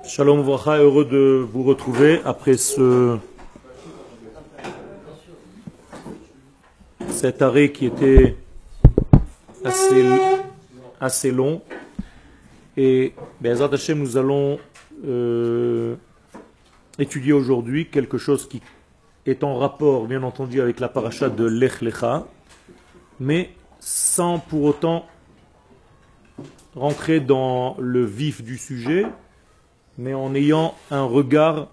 Shalom Vracha, heureux de vous retrouver après cet arrêt qui était assez long. Et Be'ezrat Hashem, nous allons étudier aujourd'hui quelque chose qui est en rapport, bien entendu, avec la paracha de Lech Lecha, mais sans pour autant rentrer dans le vif du sujet, mais en ayant un regard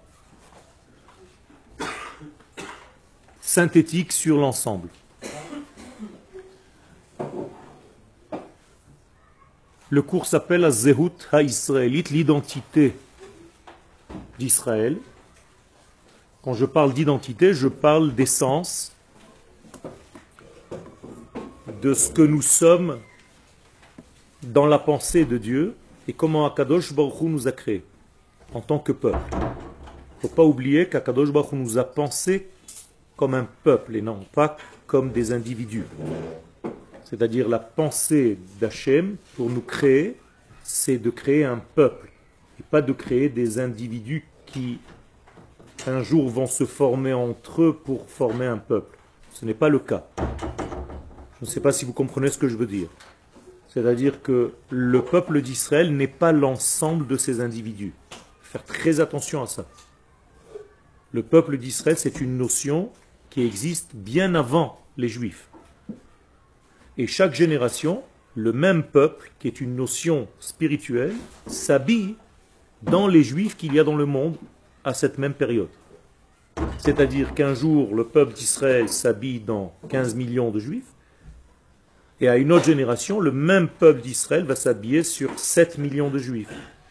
synthétique sur l'ensemble. Le cours s'appelle la Zehut ha-Israélite, l'identité d'Israël. Quand je parle d'identité, je parle d'essence, de ce que nous sommes dans la pensée de Dieu et comment Akadosh Baruch Hu nous a créés en tant que peuple. Il ne faut pas oublier qu'Akadosh Baruch Hu nous a pensés comme un peuple et non pas comme des individus. C'est-à-dire la pensée d'Hachem pour nous créer, c'est de créer un peuple et pas de créer des individus qui un jour vont se former entre eux pour former un peuple. Ce n'est pas le cas. Je ne sais pas si vous comprenez ce que je veux dire. C'est-à-dire que le peuple d'Israël n'est pas l'ensemble de ces individus. Faire très attention à ça. Le peuple d'Israël, c'est une notion qui existe bien avant les Juifs. Et chaque génération, le même peuple, qui est une notion spirituelle, s'habille dans les Juifs qu'il y a dans le monde à cette même période. C'est-à-dire qu'un jour, le peuple d'Israël s'habille dans 15 millions de Juifs, et à une autre génération, le même peuple d'Israël va s'habiller sur 7 millions de Juifs.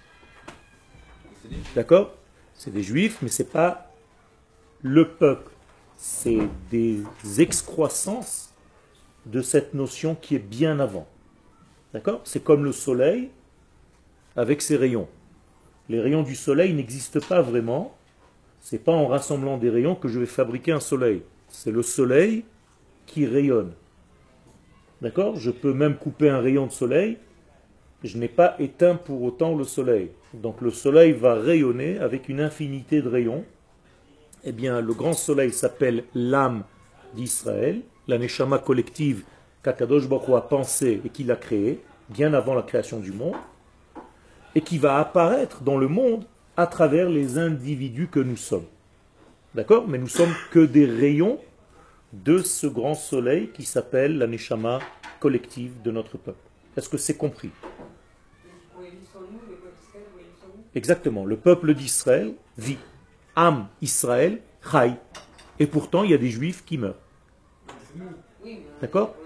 D'accord? C'est des Juifs, mais ce n'est pas le peuple. C'est des excroissances de cette notion qui est bien avant. D'accord? C'est comme le soleil avec ses rayons. Les rayons du soleil n'existent pas vraiment. Ce n'est pas en rassemblant des rayons que je vais fabriquer un soleil. C'est le soleil qui rayonne. D'accord? Je peux même couper un rayon de soleil. Je n'ai pas éteint pour autant le soleil. Donc le soleil va rayonner avec une infinité de rayons. Eh bien, le grand soleil s'appelle l'âme d'Israël, la neshama collective qu'Akadosh Baruch Hu a pensée et qu'il a créée, bien avant la création du monde, et qui va apparaître dans le monde à travers les individus que nous sommes. D'accord? Mais nous sommes que des rayons de ce grand soleil qui s'appelle la neshama collective de notre peuple. Est-ce que c'est compris? Exactement. Le peuple d'Israël vit. Am Israël, Chai. Et pourtant, il y a des juifs qui meurent. D'accord?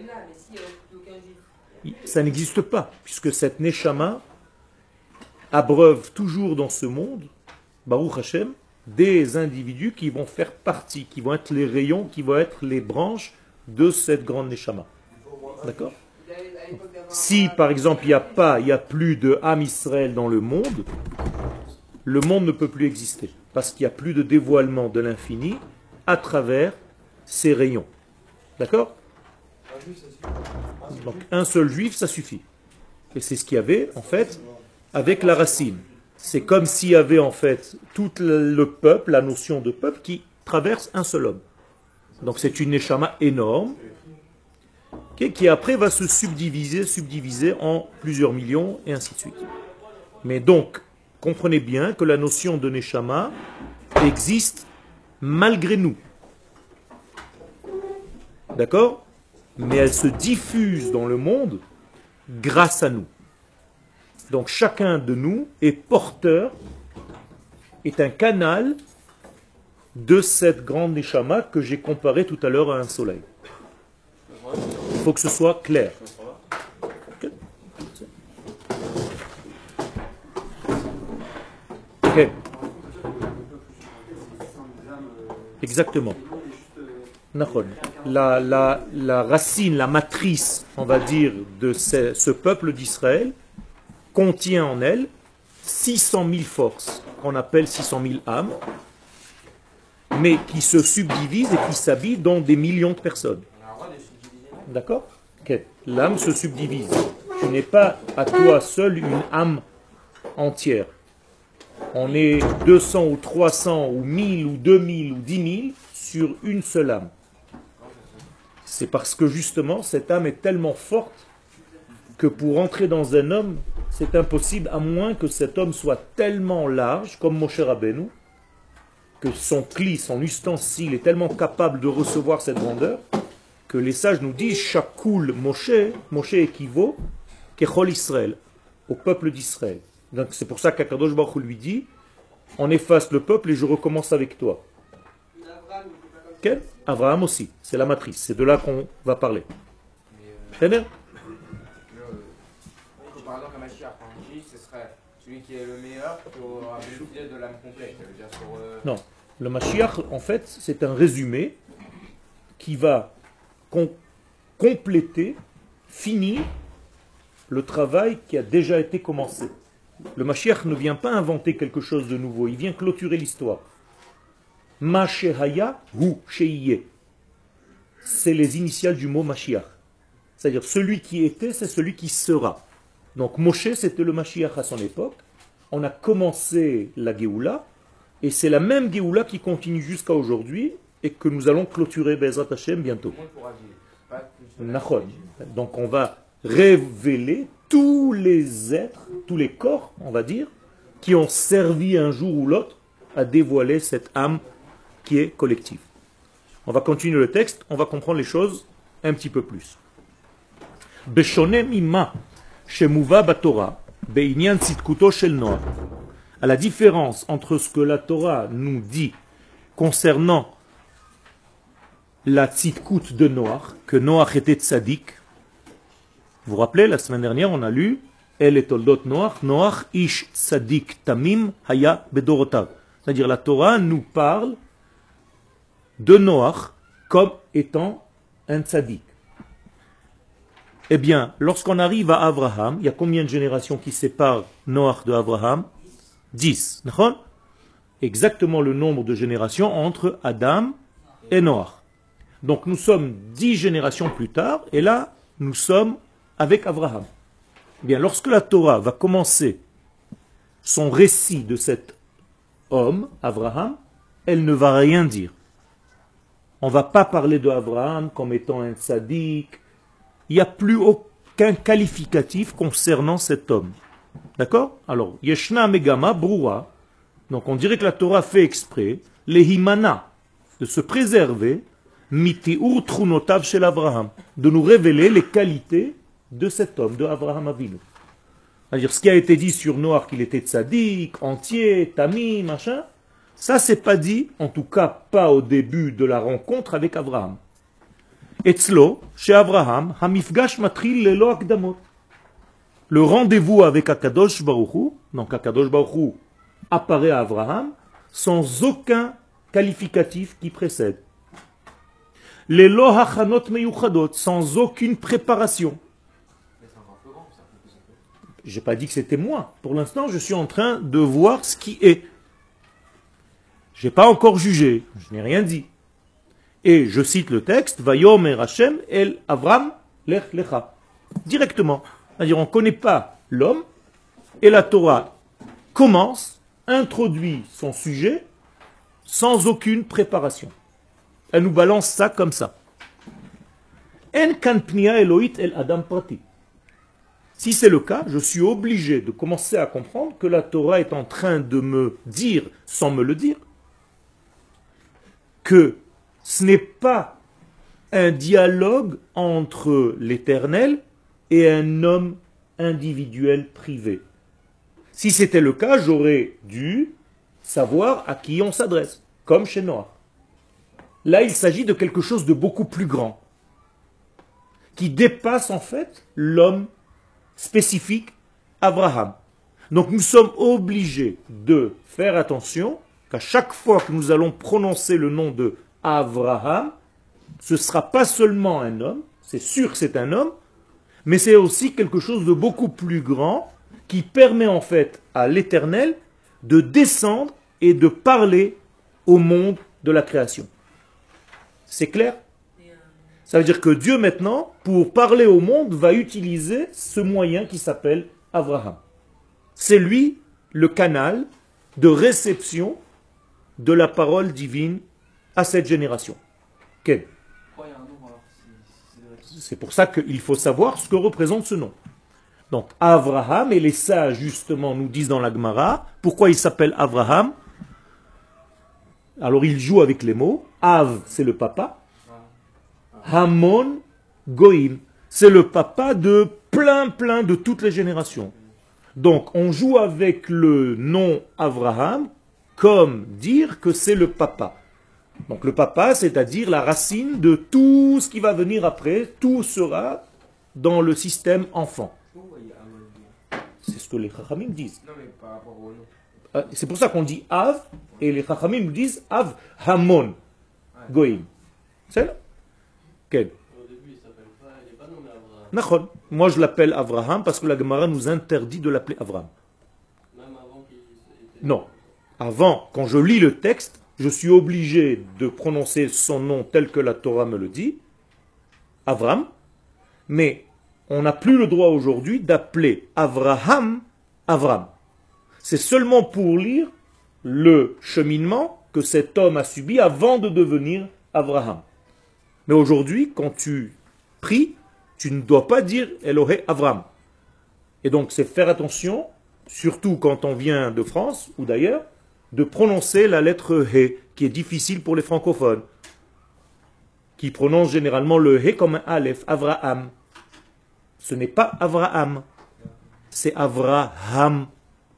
Ça n'existe pas, puisque cette neshama abreuve toujours dans ce monde, Baruch Hashem, des individus qui vont faire partie, qui vont être les rayons, qui vont être les branches de cette grande neshama. D'accord? Si, par exemple, il n'y a plus de Am Israël dans le monde ne peut plus exister. Parce qu'il n'y a plus de dévoilement de l'infini à travers ces rayons. D'accord? Donc, un seul juif, ça suffit. Et c'est ce qu'il y avait, en fait, avec la racine. C'est comme s'il y avait, en fait, tout le peuple, la notion de peuple, qui traverse un seul homme. Donc, c'est une neshama énorme, qui après va se subdiviser en plusieurs millions, et ainsi de suite. Mais donc, comprenez bien que la notion de neshama existe malgré nous. D'accord? Mais elle se diffuse dans le monde grâce à nous. Donc chacun de nous est porteur, est un canal de cette grande neshama que j'ai comparée tout à l'heure à un soleil. Il faut que ce soit clair. Ok. Exactement. La racine, la matrice, on va dire, de ce peuple d'Israël contient en elle 600 000 forces, qu'on appelle 600 000 âmes, mais qui se subdivisent et qui s'habillent dans des millions de personnes. D'accord? Okay. L'âme se subdivise. Tu n'es pas à toi seul une âme entière. On est 200 ou 300 ou 1000 ou 2000 ou 10 000 sur une seule âme. C'est parce que justement, cette âme est tellement forte que pour entrer dans un homme, c'est impossible à moins que cet homme soit tellement large, comme Moshe Rabbeinu, que son cli, son ustensile est tellement capable de recevoir cette grandeur, que les sages nous disent, Shakul Moshe, Moshe équivaut, Kechol Israël, au peuple d'Israël. Donc c'est pour ça qu'Akadosh Baruch Hu lui dit, on efface le peuple et je recommence avec toi. Quel Abraham aussi, c'est la matrice, c'est de là qu'on va parler. Très bien. Par exemple, un Mashiach, on dit ce serait celui qui est le meilleur qui aura bénéficié de l'âme complète. Ça veut dire sur, Non, le Mashiach, en fait, c'est un résumé qui va compléter, finir le travail qui a déjà été commencé. Le Mashiach ne vient pas inventer quelque chose de nouveau, il vient clôturer l'histoire. Ma shehaya hu sheiye. C'est les initiales du mot Mashiach. C'est-à-dire celui qui était, c'est celui qui sera. Donc Moshe, c'était le Mashiach à son époque. On a commencé la Géoula, et c'est la même Géoula qui continue jusqu'à aujourd'hui, et que nous allons clôturer Be'ezrat Hashem bientôt. Donc on va révéler tous les êtres, tous les corps, on va dire, qui ont servi un jour ou l'autre à dévoiler cette âme qui est collective. On va continuer le texte, on va comprendre les choses un petit peu plus. Beshonem ima shemuva batorah be'inyan tzidkuto shel Noach. À la différence entre ce que la Torah nous dit concernant la tzidkut de Noach, que Noach était tzaddik. Vous vous rappelez, la semaine dernière, on a lu El et toldot Noach, Noach ish tzaddik tamim haya bedorotav. C'est-à-dire la Torah nous parle de Noach comme étant un tzaddik. Eh bien, lorsqu'on arrive à Abraham, il y a combien de générations qui séparent Noach de Abraham? 10. Exactement le nombre de générations entre Adam et Noach. Donc nous sommes 10 générations plus tard, et là, nous sommes avec Abraham. Eh bien, lorsque la Torah va commencer son récit de cet homme, Abraham, elle ne va rien dire. On ne va pas parler de Abraham comme étant un tzaddik. Il n'y a plus aucun qualificatif concernant cet homme. D'accord? Alors, Yeshna Megama Broua. Donc on dirait que la Torah fait exprès, Lehimana, de se préserver, Mitiur Trunotav shel Abraham, de nous révéler les qualités de cet homme, de Abraham Avinu. C'est-à-dire ce qui a été dit sur Noach, qu'il était tzaddik, entier, tamim, machin, ça c'est pas dit, en tout cas pas au début de la rencontre avec Abraham. Etzlo, chez Abraham, Hamifgash matril lelo akdamot. Le rendez-vous avec Akadosh Baruch Hu, donc Akadosh Baruch Hu apparaît à Abraham, sans aucun qualificatif qui précède. Lelo hachanot meyuchadot, sans aucune préparation. J'ai pas dit que c'était moi. Pour l'instant, je suis en train de voir ce qui est. J'ai pas encore jugé, je n'ai rien dit. Et je cite le texte, Vayomer Hashem el Avram lech lecha. Directement. C'est-à-dire, on ne connaît pas l'homme, et la Torah commence, introduit son sujet, sans aucune préparation. Elle nous balance ça comme ça. En kan pnia Elohit el Adam prati. Si c'est le cas, je suis obligé de commencer à comprendre que la Torah est en train de me dire, sans me le dire, que ce n'est pas un dialogue entre l'Éternel et un homme individuel privé. Si c'était le cas, j'aurais dû savoir à qui on s'adresse, comme chez Noach. Là, il s'agit de quelque chose de beaucoup plus grand, qui dépasse en fait l'homme spécifique, Abraham. Donc nous sommes obligés de faire attention qu'à chaque fois que nous allons prononcer le nom de Abraham, ce ne sera pas seulement un homme, c'est sûr que c'est un homme, mais c'est aussi quelque chose de beaucoup plus grand qui permet en fait à l'Éternel de descendre et de parler au monde de la création. C'est clair? Ça veut dire que Dieu maintenant, pour parler au monde, va utiliser ce moyen qui s'appelle Abraham. C'est lui le canal de réception de la parole divine à cette génération. Quel? C'est pour ça qu'il faut savoir ce que représente ce nom. Donc Avraham, et les sages justement nous disent dans la Gemara, pourquoi il s'appelle Avraham? Alors il joue avec les mots. Av, c'est le papa. Hamon Goïm, c'est le papa de plein de toutes les générations. Donc on joue avec le nom Avraham comme dire que c'est le papa. Donc le papa, c'est-à-dire la racine de tout ce qui va venir après, tout sera dans le système enfant. C'est ce que les Chachamim disent. Non, mais par rapport au nom. C'est pour ça qu'on dit Av, et les Chachamim nous disent Av Hamon Goïm. C'est là. Quel? Au début, il s'appelle pas, il n'est pas nommé Abraham. Nachon. Moi je l'appelle Avraham parce que la Gemara nous interdit de l'appeler Avraham. Même avant qu'il était... Non. Avant, quand je lis le texte, je suis obligé de prononcer son nom tel que la Torah me le dit, Avram, mais on n'a plus le droit aujourd'hui d'appeler Avraham Avram. C'est seulement pour lire le cheminement que cet homme a subi avant de devenir Avraham. Mais aujourd'hui, quand tu pries, tu ne dois pas dire Elohé Avram. Et donc c'est faire attention, surtout quand on vient de France ou d'ailleurs, de prononcer la lettre He, qui est difficile pour les francophones, qui prononcent généralement le He comme un Aleph, Avraham. Ce n'est pas Avraham, c'est Avraham.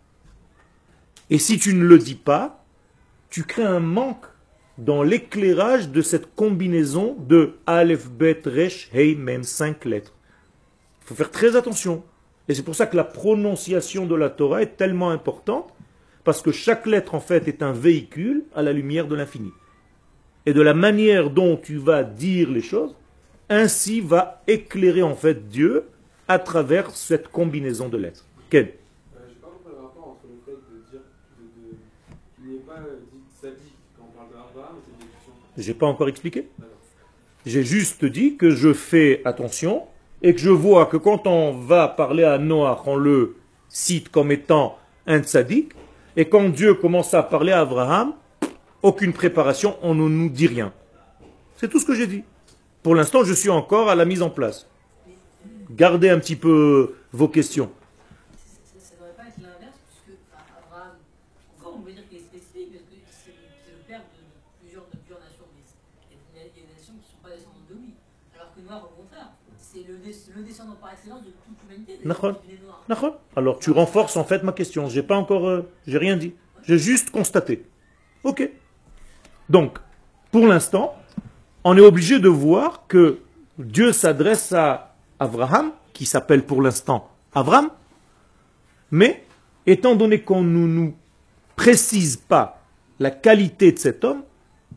Et si tu ne le dis pas, tu crées un manque dans l'éclairage de cette combinaison de Aleph, Bet, Resh, He, Mem, 5 lettres. Il faut faire très attention. Et c'est pour ça que la prononciation de la Torah est tellement importante, parce que chaque lettre, en fait, est un véhicule à la lumière de l'infini. Et de la manière dont tu vas dire les choses, ainsi va éclairer, en fait, Dieu à travers cette combinaison de lettres. Quel? Je n'ai pas compris le rapport entre le fait de dire qu'il n'est pas dit sadique quand on parle d'Abraham et c'est une discussion. J'ai pas encore expliqué. J'ai juste dit que je fais attention et que je vois que quand on va parler à Noach, on le cite comme étant un tzaddik, et quand Dieu commence à parler à Abraham, aucune préparation, on ne nous dit rien. C'est tout ce que j'ai dit. Pour l'instant, je suis encore à la mise en place. Gardez un petit peu vos questions. Ça ne devrait pas être l'inverse, puisque Abraham, encore on peut dire qu'il est spécifique, parce que c'est le père de plusieurs nations, mais il y a des nations qui ne sont pas descendantes de lui. Alors que Noir, au contraire, c'est le descendant par excellence de toute l'humanité. D'accord. Alors tu renforces en fait ma question. J'ai pas encore, j'ai rien dit. J'ai juste constaté. Ok. Donc, pour l'instant, on est obligé de voir que Dieu s'adresse à Avraham, qui s'appelle pour l'instant Avram, mais étant donné qu'on ne nous précise pas la qualité de cet homme,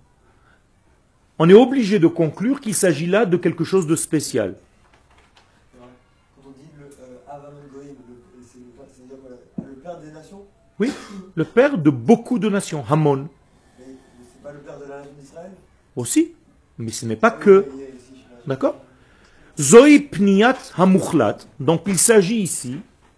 on est obligé de conclure qu'il s'agit là de quelque chose de spécial. Quand on dit le Avraham Goïm, c'est-à-dire le père des nations? Oui, le père de beaucoup de nations, Hamon. Mais c'est pas le père de la nation d'Israël? Aussi, mais ce n'est pas que. D'accord? Zoï Pniat Hamuchlat. Donc il s'agit ici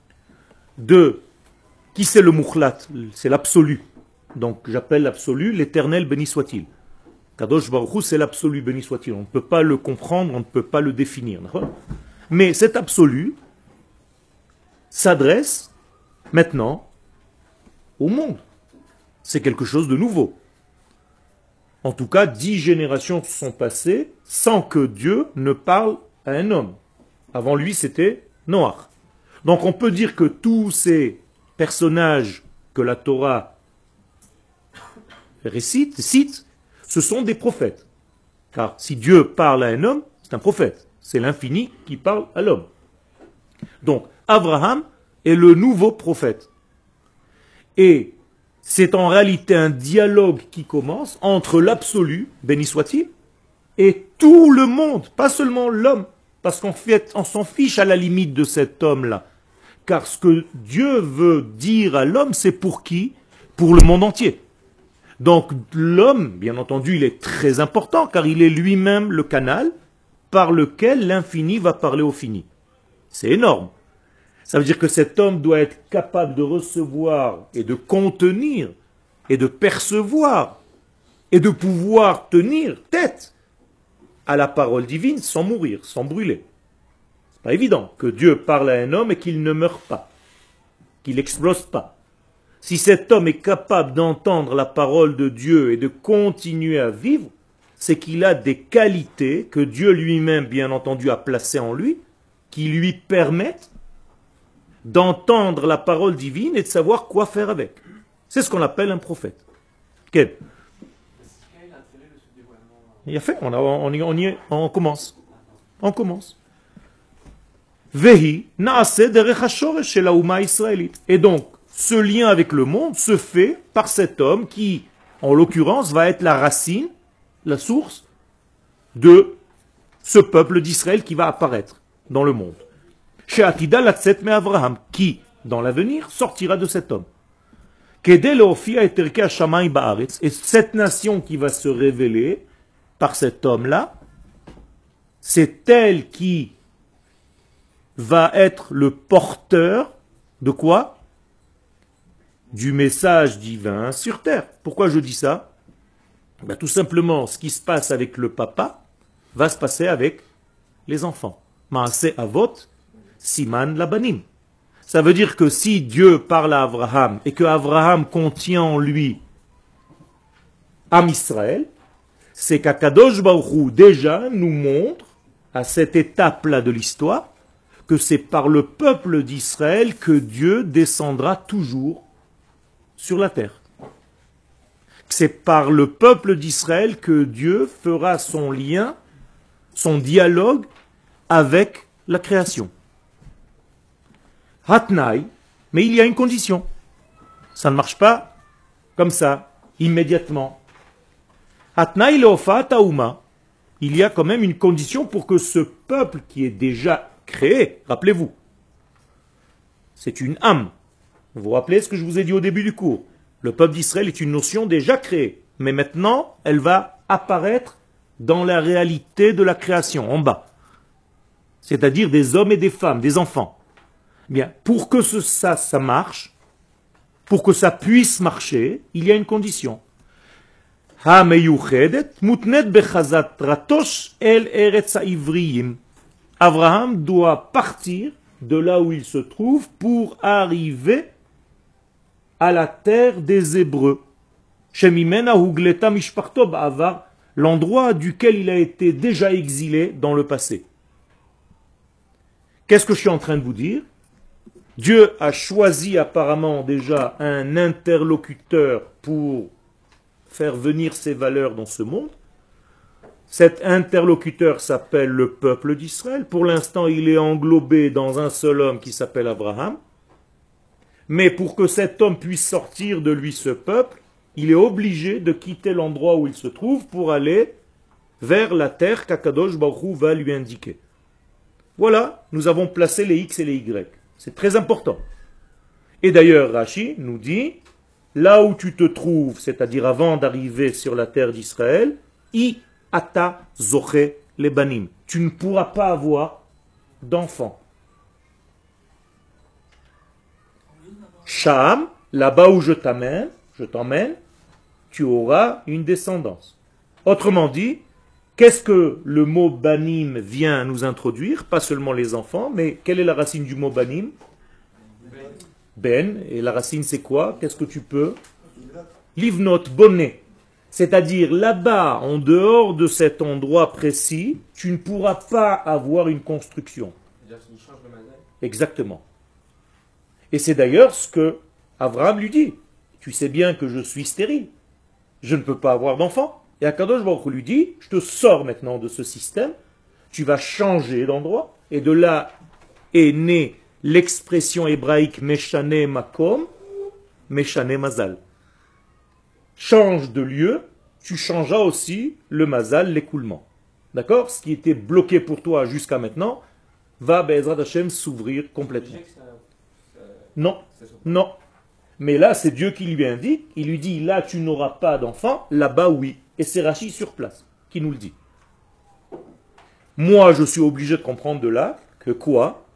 de. Qui c'est le Muchlat? C'est l'absolu. Donc j'appelle l'absolu l'éternel béni soit-il. Kadosh Baruch Hu, c'est l'absolu béni soit-il. On ne peut pas le comprendre, on ne peut pas le définir. Mais cet absolu s'adresse maintenant au monde. C'est quelque chose de nouveau. En tout cas, 10 générations sont passées sans que Dieu ne parle à un homme. Avant lui, c'était Noach. Donc on peut dire que tous ces personnages que la Torah cite, ce sont des prophètes. Car si Dieu parle à un homme, c'est un prophète. C'est l'infini qui parle à l'homme. Donc, Abraham est le nouveau prophète. Et c'est en réalité un dialogue qui commence entre l'absolu, béni soit-il, et tout le monde, pas seulement l'homme. Parce qu'en fait, on s'en fiche à la limite de cet homme-là. Car ce que Dieu veut dire à l'homme, c'est pour qui? Pour le monde entier. Donc l'homme, bien entendu, il est très important, car il est lui-même le canal par lequel l'infini va parler au fini. C'est énorme. Ça veut dire que cet homme doit être capable de recevoir et de contenir et de percevoir et de pouvoir tenir tête à la parole divine sans mourir, sans brûler. C'est pas évident que Dieu parle à un homme et qu'il ne meure pas, qu'il n'explose pas. Si cet homme est capable d'entendre la parole de Dieu et de continuer à vivre, c'est qu'il a des qualités que Dieu lui-même, bien entendu, a placées en lui, qui lui permettent d'entendre la parole divine et de savoir quoi faire avec. C'est ce qu'on appelle un prophète. Quel? Il a fait, on commence. On commence. Vehi naase derech hashoresh shel hauma israélite. Et donc, ce lien avec le monde se fait par cet homme qui, en l'occurrence, va être la racine, la source de ce peuple d'Israël qui va apparaître dans le monde. Chez Atida Latset me Avraham, qui, dans l'avenir, sortira de cet homme. Et cette nation qui va se révéler par cet homme-là, c'est elle qui va être le porteur de quoi? Du message divin sur terre. Pourquoi je dis ça? Tout simplement, ce qui se passe avec le papa va se passer avec les enfants. Maaseh avot, siman labanim. Ça veut dire que si Dieu parle à Abraham et que Abraham contient en lui Am Israël, c'est qu'Akadosh Baruch Hu déjà nous montre à cette étape-là de l'histoire que c'est par le peuple d'Israël que Dieu descendra toujours sur la terre. C'est par le peuple d'Israël que Dieu fera son lien, son dialogue avec la création. Hatnaï, mais il y a une condition. Ça ne marche pas comme ça, immédiatement. Hatnaï leofat hauma. Il y a quand même une condition pour que ce peuple qui est déjà créé, rappelez-vous, c'est une âme. Vous vous rappelez ce que je vous ai dit au début du cours? Le peuple d'Israël est une notion déjà créée, mais maintenant elle va apparaître dans la réalité de la création, en bas. C'est-à-dire des hommes et des femmes, des enfants. Bien, pour que ça marche, pour que ça puisse marcher, il y a une condition. Abraham doit partir de là où il se trouve pour arriver à la terre des Hébreux. L'endroit duquel il a été déjà exilé dans le passé. Qu'est-ce que je suis en train de vous dire? Dieu a choisi apparemment déjà un interlocuteur pour faire venir ses valeurs dans ce monde. Cet interlocuteur s'appelle le peuple d'Israël. Pour l'instant, il est englobé dans un seul homme qui s'appelle Abraham. Mais pour que cet homme puisse sortir de lui ce peuple, il est obligé de quitter l'endroit où il se trouve pour aller vers la terre qu'Akadosh Baruch Hu va lui indiquer. Voilà, nous avons placé les X et les Y. C'est très important. Et d'ailleurs, Rashi nous dit, là où tu te trouves, c'est-à-dire avant d'arriver sur la terre d'Israël, I ata zoche lebanim. Tu ne pourras pas avoir d'enfants. Sham, là-bas où je t'emmène, tu auras une descendance. Autrement dit, qu'est-ce que le mot banim vient nous introduire? Pas seulement les enfants, mais quelle est la racine du mot banim? Ben. Et la racine c'est quoi? Qu'est-ce que tu peux? Livnot, bonnet. C'est-à-dire là-bas, en dehors de cet endroit précis, tu ne pourras pas avoir une construction. C'est-à-dire qu'il change le mazal. Exactement. Et c'est d'ailleurs ce que Abraham lui dit. Tu sais bien que je suis stérile. Je ne peux pas avoir d'enfant. Et Akadosh Baruch Hu lui dit, je te sors maintenant de ce système, tu vas changer d'endroit, et de là est née l'expression hébraïque Meshane Makom, Meshane Mazal. Change de lieu, tu changeras aussi le Mazal, l'écoulement. D'accord? Ce qui était bloqué pour toi jusqu'à maintenant, va Be'ezrat Hashem s'ouvrir complètement. Non, non. Mais là, c'est Dieu qui lui indique, il lui dit, là tu n'auras pas d'enfant, là-bas oui. Et c'est Rashi sur place qui nous le dit. Moi, je suis obligé de comprendre de là que quoi?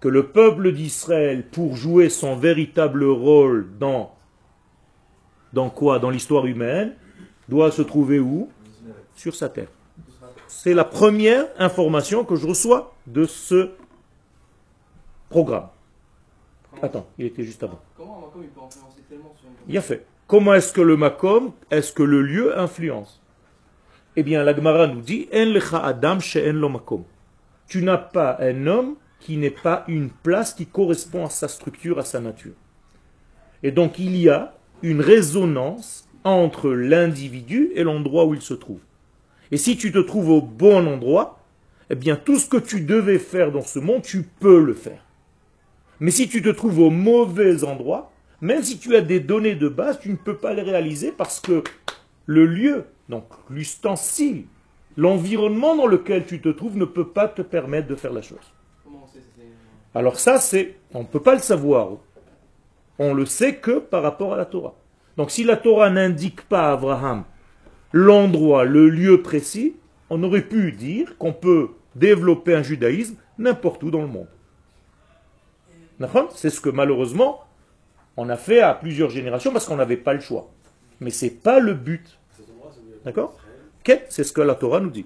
que le peuple d'Israël, pour jouer son véritable rôle dans quoi? Dans l'histoire humaine, doit se trouver où? Sur sa terre. C'est la première information que je reçois de ce programme. Attends, il était juste avant. Comment un Macom il peut influencer tellement sur une Il a fait. Comment est-ce que le makom, est-ce que le lieu influence? Eh bien, la Gemara nous dit, En lecha adam she'en lo makom. Tu n'as pas un homme qui n'est pas une place qui correspond à sa structure, à sa nature. Et donc, il y a une résonance entre l'individu et l'endroit où il se trouve. Et si tu te trouves au bon endroit, eh bien, tout ce que tu devais faire dans ce monde, tu peux le faire. Mais si tu te trouves au mauvais endroit, même si tu as des données de base, tu ne peux pas les réaliser parce que le lieu, donc l'ustensile, l'environnement dans lequel tu te trouves ne peut pas te permettre de faire la chose. Comment on sait Alors ça, on ne peut pas le savoir. On le sait que par rapport à la Torah. Donc si la Torah n'indique pas à Abraham l'endroit, le lieu précis, on aurait pu dire qu'on peut développer un judaïsme n'importe où dans le monde. C'est ce que malheureusement on a fait à plusieurs générations parce qu'on n'avait pas le choix. Mais ce n'est pas le but. D'accord? C'est ce que la Torah nous dit.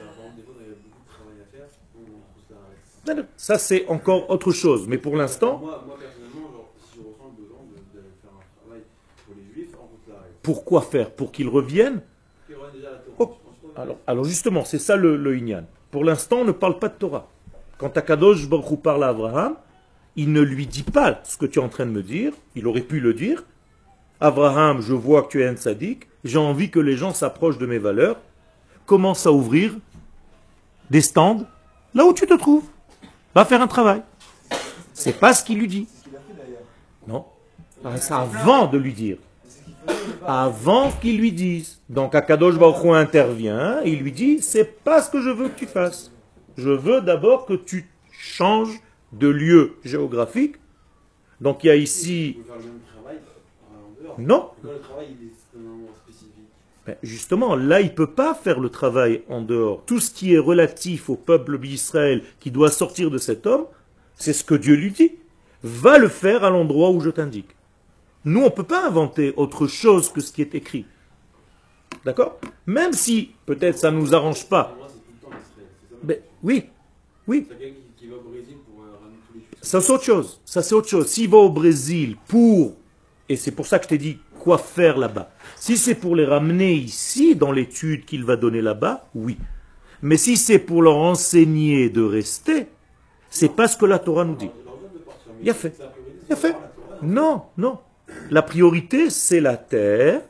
Ça c'est encore autre chose. Mais pour l'instant, Moi personnellement, genre, si je ressens le besoin de faire un travail pour les juifs, en route l'arrêt. pourquoi faire? Pour qu'ils reviennent? Qui aurait déjà la Torah. Oh. Alors justement, c'est ça le Inyan. Pour l'instant, on ne parle pas de Torah. Quand Akadosh Baruch Hu parle à Abraham, il ne lui dit pas ce que tu es en train de me dire. Il aurait pu le dire. Abraham, je vois que tu es un tzaddik. J'ai envie que les gens s'approchent de mes valeurs. Commence à ouvrir des stands là où tu te trouves. Va faire un travail. C'est pas ce qu'il lui dit. C'est ce qu'il a fait d'ailleurs. Non. C'est avant de lui dire. C'est ce qu'il faisait ou pas? Avant qu'il lui dise. Donc Akadosh Baruch Hu intervient, il lui dit, c'est pas ce que je veux que tu fasses. Je veux d'abord que tu changes de lieu géographique. Donc il y a ici... Vous pouvez faire le même travail en dehors. Non. Quand le travail il est extrêmement spécifique. Ben, justement, là, il ne peut pas faire le travail en dehors. Tout ce qui est relatif au peuple d'Israël qui doit sortir de cet homme, c'est ce que Dieu lui dit. Va le faire à l'endroit où je t'indique. Nous, on ne peut pas inventer autre chose que ce qui est écrit. D'accord? Même si, peut-être, ça ne nous arrange pas. Pour moi, c'est tout le temps l'Israël. C'est ça. Ben, oui, oui. C'est quelqu'un qui va au Brésil pour ramener tous les juifs. Ça, c'est autre chose. Ça, c'est autre chose. S'il va au Brésil pour... Et c'est pour ça que je t'ai dit quoi faire là-bas. Si c'est pour les ramener ici, dans l'étude qu'il va donner là-bas, oui. Mais si c'est pour leur enseigner de rester, c'est pas ce que la Torah nous dit. Il a fait. Il a fait. Non, non. La priorité, c'est la terre.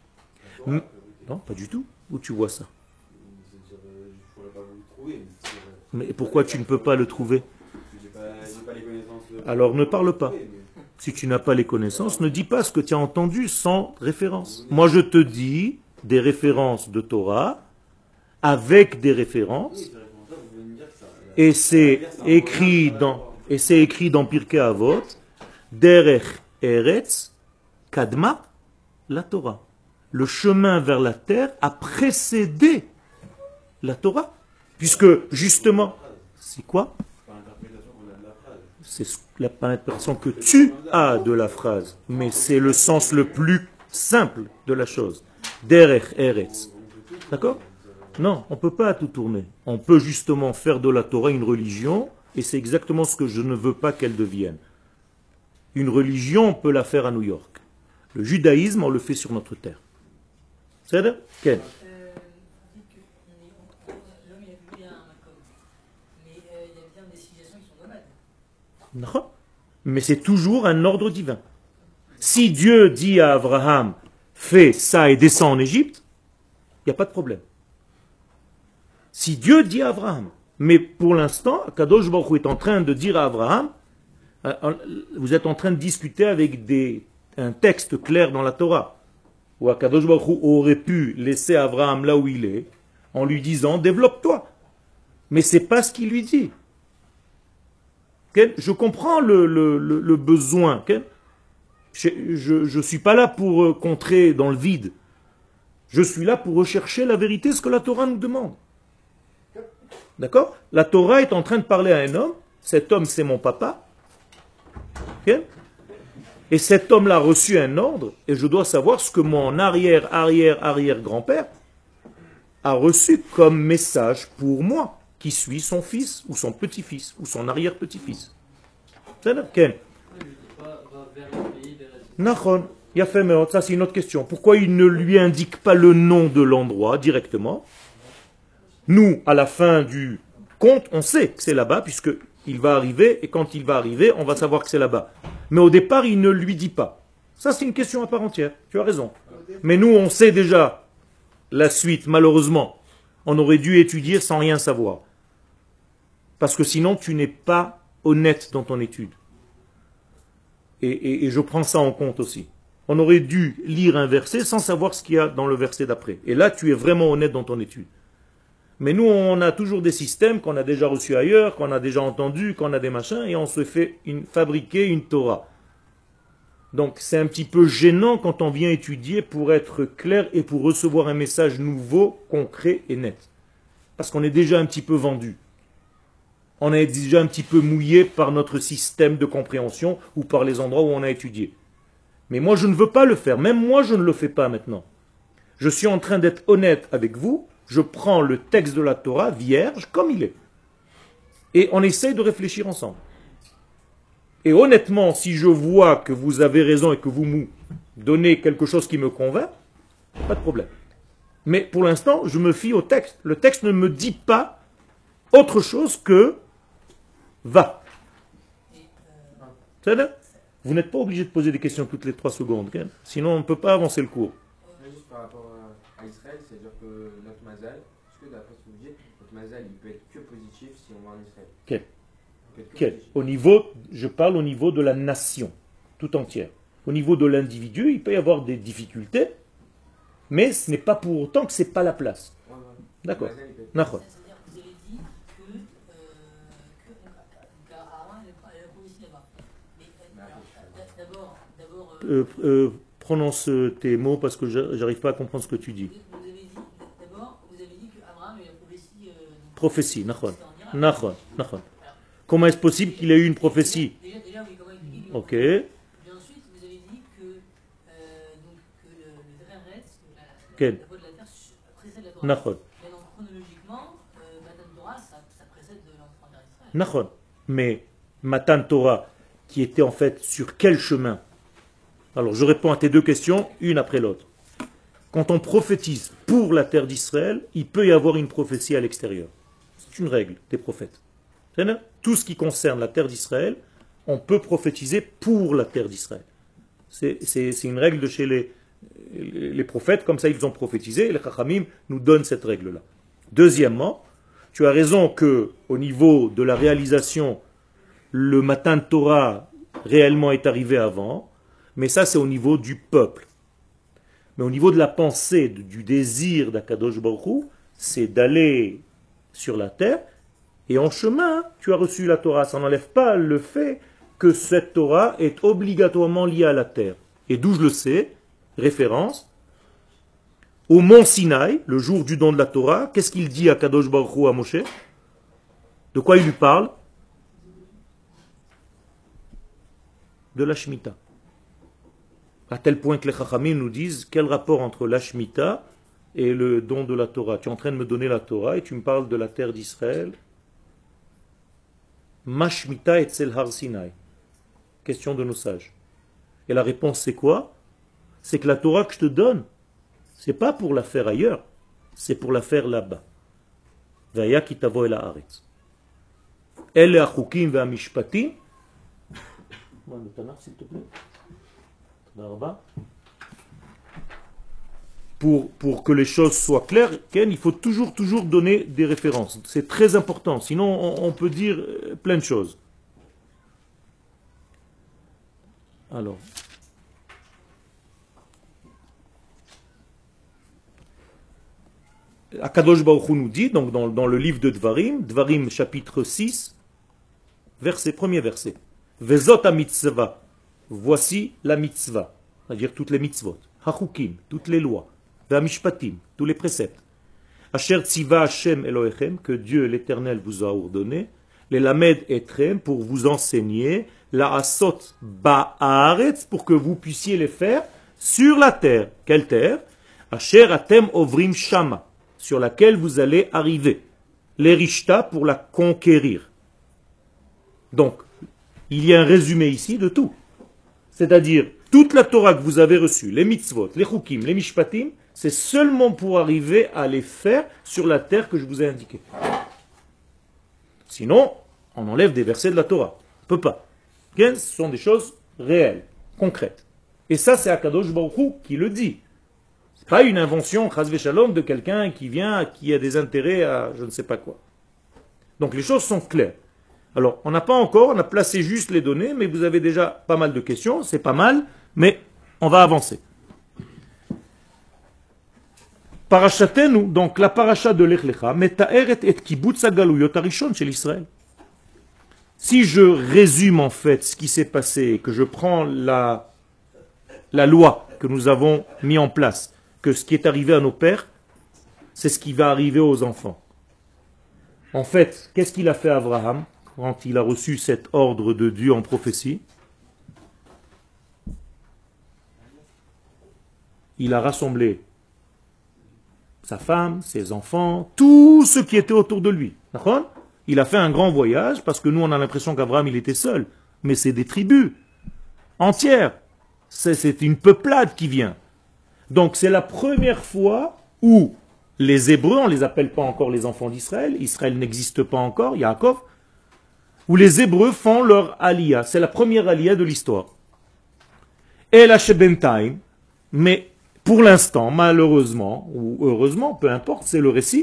Non, pas du tout. Où tu vois ça? Je ne pourrais pas vous le trouver. Mais pourquoi tu ne peux pas le trouver? J'ai pas les connaissances. Alors ne parle pas. Si tu n'as pas les connaissances, ne dis pas ce que tu as entendu sans référence. Moi, je te dis des références de Torah avec des références, et c'est écrit dans Pirkei Avot, Derech Eretz Kadma la Torah. Le chemin vers la terre a précédé la Torah, puisque justement, c'est quoi? C'est l'interprétation que tu as de la phrase, mais c'est le sens le plus simple de la chose. Derech Eretz. D'accord? Non, on ne peut pas tout tourner. On peut justement faire de la Torah une religion, et c'est exactement ce que je ne veux pas qu'elle devienne. Une religion, on peut la faire à New York. Le judaïsme, on le fait sur notre terre. C'est vrai? Quel? Dites que l'homme il a bien un Macom, mais il y a bien des civilisations qui sont nomades. Non. Mais c'est toujours un ordre divin. Si Dieu dit à Abraham, fais ça et descends en Égypte, il n'y a pas de problème. Si Dieu dit à Abraham, mais pour l'instant, Kadosh Baruch Hu est en train de dire à Abraham, vous êtes en train de discuter avec un texte clair dans la Torah, où Kadosh Baruch Hu aurait pu laisser Abraham là où il est, en lui disant, développe-toi. Mais ce n'est pas ce qu'il lui dit. Je comprends le besoin. Je ne suis pas là pour contrer dans le vide. Je suis là pour rechercher la vérité, ce que la Torah nous demande. D'accord? La Torah est en train de parler à un homme cet homme c'est mon papa, ok, et cet homme-là a reçu un ordre, et je dois savoir ce que mon arrière-arrière-arrière-grand-père a reçu comme message pour moi, qui suis son fils, ou son petit-fils, ou son arrière-petit-fils. C'est-à-dire, Ken. Nachon, Yafé Meot, ça c'est une autre question. Pourquoi il ne lui indique pas le nom de l'endroit directement? Nous, à la fin du conte, on sait que c'est là-bas, puisqu'il va arriver, et quand il va arriver, on va savoir que c'est là-bas. Mais au départ, il ne lui dit pas. Ça, c'est une question à part entière. Tu as raison. Mais nous, on sait déjà la suite, malheureusement. On aurait dû étudier sans rien savoir. Parce que sinon, tu n'es pas honnête dans ton étude. Et je prends ça en compte aussi. On aurait dû lire un verset sans savoir ce qu'il y a dans le verset d'après. Et là, tu es vraiment honnête dans ton étude. Mais nous, on a toujours des systèmes qu'on a déjà reçus ailleurs, qu'on a déjà entendus, qu'on a des machins, et on se fait fabriquer une Torah. Donc c'est un petit peu gênant quand on vient étudier pour être clair et pour recevoir un message nouveau, concret et net. Parce qu'on est déjà un petit peu vendu. On est déjà un petit peu mouillé par notre système de compréhension ou par les endroits où on a étudié. Mais moi, je ne veux pas le faire. Même moi, je ne le fais pas maintenant. Je suis en train d'être honnête avec vous. Je prends le texte de la Torah vierge comme il est. Et on essaye de réfléchir ensemble. Et honnêtement, si je vois que vous avez raison et que vous me donnez quelque chose qui me convainc, pas de problème. Mais pour l'instant, je me fie au texte. Le texte ne me dit pas autre chose que va. C'est-à-dire, vous n'êtes pas obligé de poser des questions toutes les 3 secondes. Okay? Sinon, on ne peut pas avancer le cours. Juste par rapport à Israël, c'est-à-dire que notre mazal, est-ce que d'après ce que vous dites, notre mazal, il peut être que positif si on va en Israël? Okay. Au niveau, je parle au niveau de la nation, tout entière. Au niveau de l'individu, il peut y avoir des difficultés, mais ce n'est pas pour autant que ce n'est pas la place. Ouais. D'accord. C'est-à-dire que vous avez dit que Aaron est ici là-bas. Mais d'abord, Prononce tes mots parce que j'arrive pas à comprendre ce que tu dis. vous avez dit qu'Abraham a eu la Prophétie, nachon. Comment est-ce possible qu'il ait eu une prophétie? Déjà, oui, comment il dit. Ok. Et ensuite, vous avez dit que le terrain reste, la voie de la terre précède la Torah. Nachon. Mais donc, chronologiquement, Matan Torah, ça précède de l'enfant d'Israël. Nachon. Mais Matan Torah, qui était en fait sur quel chemin? Alors, je réponds à tes 2 questions, une après l'autre. Quand on prophétise pour la terre d'Israël, il peut y avoir une prophétie à l'extérieur. C'est une règle des prophètes. Tout ce qui concerne la terre d'Israël, on peut prophétiser pour la terre d'Israël. C'est une règle de chez les prophètes, comme ça ils ont prophétisé, et les Chachamim nous donnent cette règle-là. Deuxièmement, tu as raison que au niveau de la réalisation, le Matan Torah réellement est arrivé avant, mais ça c'est au niveau du peuple. Mais au niveau de la pensée, du désir d'Akadosh Baruch Hu, c'est d'aller sur la terre, et en chemin, tu as reçu la Torah. Ça n'enlève pas le fait que cette Torah est obligatoirement liée à la terre. Et d'où je le sais, référence, au mont Sinaï, le jour du don de la Torah, qu'est-ce qu'il dit à Kadosh Baruch Hu à Moshe? De quoi il lui parle? De la Shemitah. À tel point que les Chachamim nous disent, quel rapport entre la Shemitah et le don de la Torah? Tu es en train de me donner la Torah et tu me parles de la terre d'Israël. Ma Shemitah etzel Har Sinai. Question de nos sages. Et la réponse c'est quoi? C'est que la Torah que je te donne, c'est pas pour la faire ailleurs, c'est pour la faire là-bas. Vaya ki tavo el haaretz. Elle achukim ve'amishpatim. S'il te plaît. Pour que les choses soient claires, Ken, il faut toujours donner des références. C'est très important, sinon on peut dire plein de choses. Alors. Akadosh Baruch Hu nous dit, donc dans le livre de Dvarim chapitre 6, premier verset. Vezot ha-mitzvah. Voici la mitzvah, c'est-à-dire toutes les mitzvot. Hachukim, toutes les lois. Ve'amishpatim, tous les préceptes. Asher tziva Hashem Elohechem, que Dieu l'Éternel vous a ordonné. les lamed etrem, pour vous enseigner, la asot ba'aretz, pour que vous puissiez les faire sur la terre. Quelle terre? Asher atem ovrim shama, sur laquelle vous allez arriver. Les rishta pour la conquérir. Donc, il y a un résumé ici de tout. C'est-à-dire, toute la Torah que vous avez reçue, les mitzvot, les chukim, les mishpatim, c'est seulement pour arriver à les faire sur la terre que je vous ai indiquée. Sinon, on enlève des versets de la Torah. On ne peut pas. Ce sont des choses réelles, concrètes. Et ça, c'est Akadosh Baruch Hu qui le dit. Ce n'est pas une invention, chas v'shalom, de quelqu'un qui vient, qui a des intérêts à je ne sais pas quoi. Donc les choses sont claires. Alors, on n'a pas encore, on a placé juste les données, mais vous avez déjà pas mal de questions, c'est pas mal, mais on va avancer. Parachatenu, donc la paracha de Lech Lecha, meta'eret et kibbutz hagaluyot harishon chez l'Israël. Si je résume en fait ce qui s'est passé, que je prends la loi que nous avons mis en place, que ce qui est arrivé à nos pères, c'est ce qui va arriver aux enfants. En fait, qu'est-ce qu'il a fait Abraham quand il a reçu cet ordre de Dieu en prophétie? Il a rassemblé sa femme, ses enfants, tout ce qui était autour de lui. D'accord? Il a fait un grand voyage, parce que nous on a l'impression qu'Abraham il était seul, mais c'est des tribus entières. C'est une peuplade qui vient. Donc c'est la première fois où les Hébreux, on ne les appelle pas encore les enfants d'Israël, Israël n'existe pas encore, Yaakov, où les Hébreux font leur aliyah. C'est la première aliyah de l'histoire. Et la Shebentaim, mais pour l'instant, malheureusement, ou heureusement, peu importe, c'est le récit,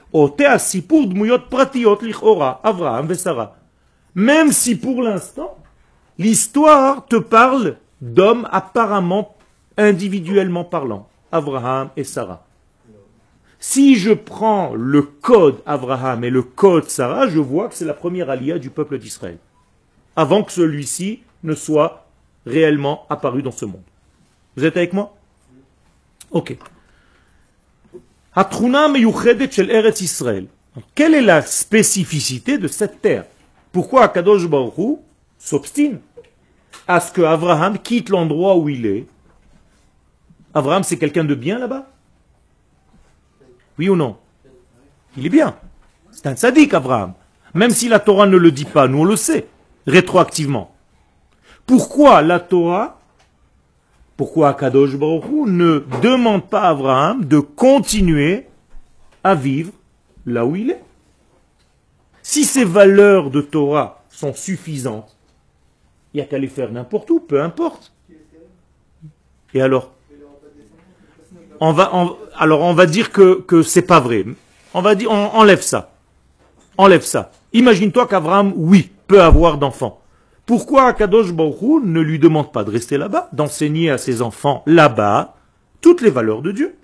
Avraham et Sarah. Même si pour l'instant, l'histoire te parle d'hommes apparemment, individuellement parlant, Abraham et Sarah. Si je prends le code Abraham et le code Sarah, je vois que c'est la première aliyah du peuple d'Israël, avant que celui-ci ne soit réellement apparu dans ce monde. Vous êtes avec moi? Ok. Hatruna meyuchedet shel Eretz Israël. Quelle est la spécificité de cette terre? Pourquoi Akadosh Baruch Hu s'obstine à ce que Abraham quitte l'endroit où il est? Abraham, c'est quelqu'un de bien là-bas? Oui ou non? Il est bien. C'est un tzaddik, Abraham. Même si la Torah ne le dit pas, nous on le sait, rétroactivement. Pourquoi la Torah, pourquoi Akadosh Baruch Hu ne demande pas à Abraham de continuer à vivre là où il est? Si ces valeurs de Torah sont suffisantes, il n'y a qu'à les faire n'importe où, peu importe. Et alors? On va dire que c'est pas vrai. On va dire, on enlève ça. Enlève ça. Imagine-toi qu'Abraham, oui, peut avoir d'enfants. Pourquoi Akadosh Baruch Hu ne lui demande pas de rester là-bas, d'enseigner à ses enfants là-bas toutes les valeurs de Dieu?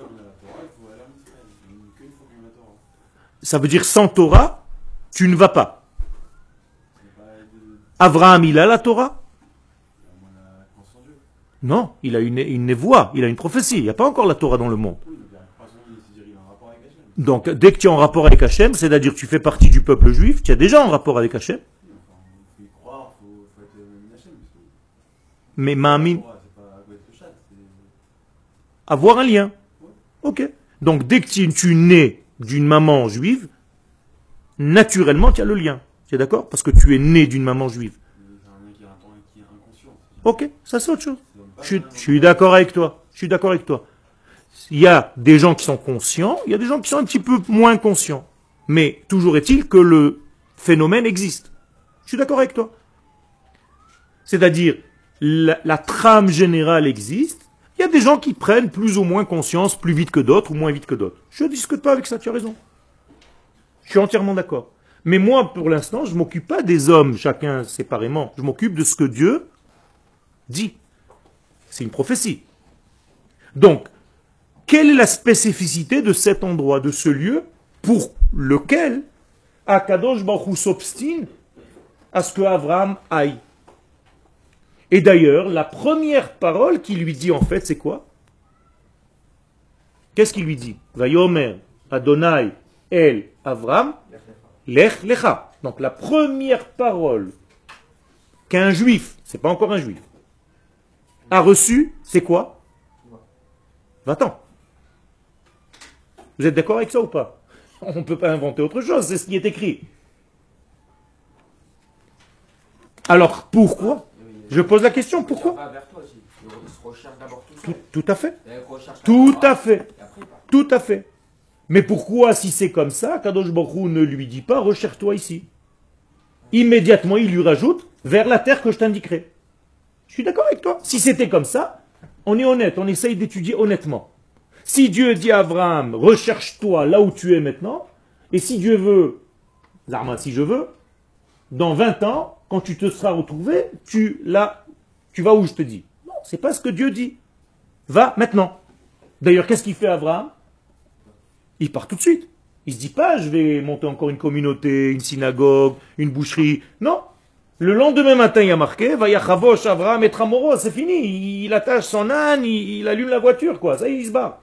Ça veut dire sans Torah, tu ne vas pas. Abraham, il a la Torah? Non, il a une voix, il a une prophétie. Il n'y a pas encore la Torah dans le monde. Donc, dès que tu es en rapport avec Hachem, c'est-à-dire que tu fais partie du peuple juif, tu es déjà en rapport avec Hachem. Mais Ma'amin, avoir un lien. Ok. Donc, dès que tu nais d'une maman juive, naturellement, tu as le lien. Tu es d'accord? Parce que tu es né d'une maman juive. Ok, ça c'est autre chose. Je suis d'accord avec toi. Je suis d'accord avec toi. Il y a des gens qui sont conscients, il y a des gens qui sont un petit peu moins conscients. Mais toujours est-il que le phénomène existe. Je suis d'accord avec toi. C'est-à-dire, la trame générale existe. Il y a des gens qui prennent plus ou moins conscience, plus vite que d'autres ou moins vite que d'autres. Je ne discute pas avec ça, tu as raison. Je suis entièrement d'accord. Mais moi, pour l'instant, je ne m'occupe pas des hommes, chacun séparément. Je m'occupe de ce que Dieu dit. C'est une prophétie. Donc, quelle est la spécificité de cet endroit, de ce lieu, pour lequel Akadosh Baruch Hu s'obstine à ce que Abraham aille? Et d'ailleurs, la première parole qu'il lui dit en fait, c'est quoi? Qu'est-ce qu'il lui dit? Vayomer Adonai El Avram Lech Lecha. Donc la première parole qu'un juif, c'est pas encore un juif, a reçue, c'est quoi? Va-t'en. Vous êtes d'accord avec ça ou pas? On ne peut pas inventer autre chose, c'est ce qui est écrit. Alors pourquoi? Je pose la question, pourquoi? Va vers toi aussi. Il se recherche d'abord tout Tout, seul. tout à fait. Il recherche Tout d'abord, à fait. et après, il part. Tout à fait. Mais pourquoi, si c'est comme ça, Kadosh Baruch Hu ne lui dit pas, recherche-toi ici? Immédiatement, il lui rajoute, vers la terre que je t'indiquerai. Je suis d'accord avec toi. Si c'était comme ça, on est honnête, on essaye d'étudier honnêtement. Si Dieu dit à Abraham, recherche-toi là où tu es maintenant, et si Dieu veut, Zarma, si je veux, dans 20 ans, quand tu te seras retrouvé, tu vas où je te dis. Non, c'est pas ce que Dieu dit. Va maintenant. D'ailleurs, qu'est-ce qu'il fait Abraham? Il part tout de suite. Il se dit pas, je vais monter encore une communauté, une synagogue, une boucherie. Non. Le lendemain matin, il y a marqué, Vayachavosh Abraham et Tramoro, c'est fini. Il attache son âne, il allume la voiture, quoi. Ça y est, il se barre.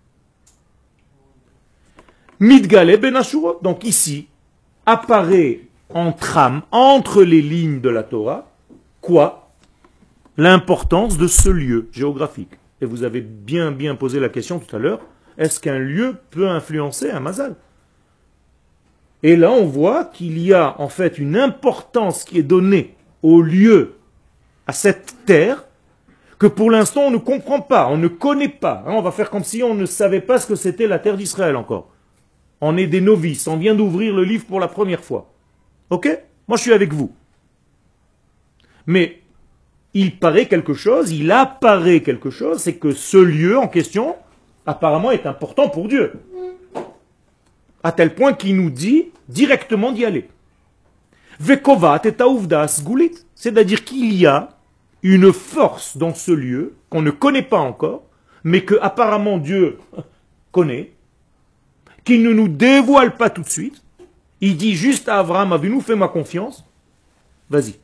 Midgale ben Ashurot. Donc ici, apparaît en trame, entre les lignes de la Torah, quoi? L'importance de ce lieu géographique. Et vous avez bien posé la question tout à l'heure, est-ce qu'un lieu peut influencer un mazal? Et là, on voit qu'il y a en fait une importance qui est donnée au lieu, à cette terre, que pour l'instant on ne comprend pas, on ne connaît pas. On va faire comme si on ne savait pas ce que c'était la terre d'Israël encore. On est des novices, on vient d'ouvrir le livre pour la première fois. Ok? Moi je suis avec vous. Mais il paraît quelque chose, il apparaît quelque chose, c'est que ce lieu en question, apparemment, est important pour Dieu. À tel point qu'il nous dit directement d'y aller. Vekovat et taouvdas gulit. C'est-à-dire qu'il y a une force dans ce lieu qu'on ne connaît pas encore, mais que apparemment Dieu connaît, qu'il ne nous dévoile pas tout de suite. Il dit juste à Abraham, Avinu, fais-moi confiance. Vas-y.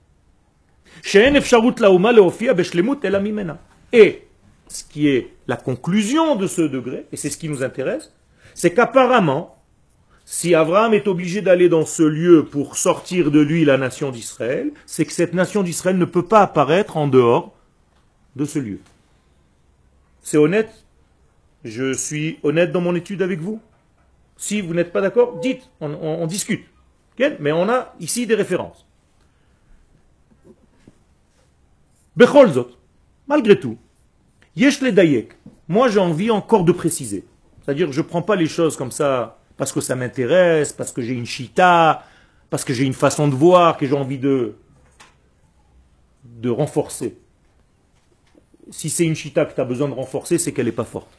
Et ce qui est la conclusion de ce degré, et c'est ce qui nous intéresse, c'est qu'apparemment, si Abraham est obligé d'aller dans ce lieu pour sortir de lui la nation d'Israël, c'est que cette nation d'Israël ne peut pas apparaître en dehors de ce lieu. C'est honnête? Je suis honnête dans mon étude avec vous? Si vous n'êtes pas d'accord, dites, on discute. Okay? Mais on a ici des références. Becholzot, malgré tout, yesh le dayek. Moi j'ai envie encore de préciser. C'est-à-dire je ne prends pas les choses comme ça parce que ça m'intéresse, parce que j'ai une chita, parce que j'ai une façon de voir, que j'ai envie de renforcer. Si c'est une chita que tu as besoin de renforcer, c'est qu'elle n'est pas forte.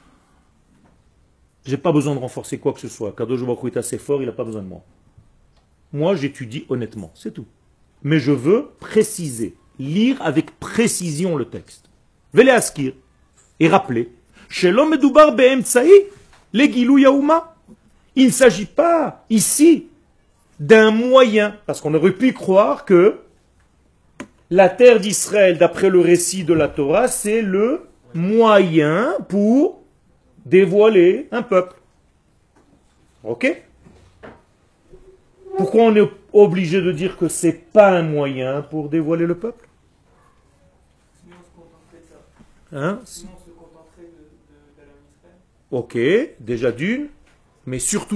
J'ai pas besoin de renforcer quoi que ce soit. Kadosh Baruch Hu est assez fort, il n'a pas besoin de moi. Moi j'étudie honnêtement, c'est tout. Mais je veux préciser, lire avec précision le texte. Vele askir, et rappeler, Shelom medubar be'emtsaï, le gilou yaouma. Il ne s'agit pas ici d'un moyen, parce qu'on aurait pu croire que la terre d'Israël, d'après le récit de la Torah, c'est le moyen pour dévoiler un peuple. Ok? Pourquoi on est obligé de dire que c'est pas un moyen pour dévoiler le peuple? Sinon, on se contenterait de ça. Hein? Sinon, on se contenterait d'aller en Israël. Ok, déjà d'une, mais surtout,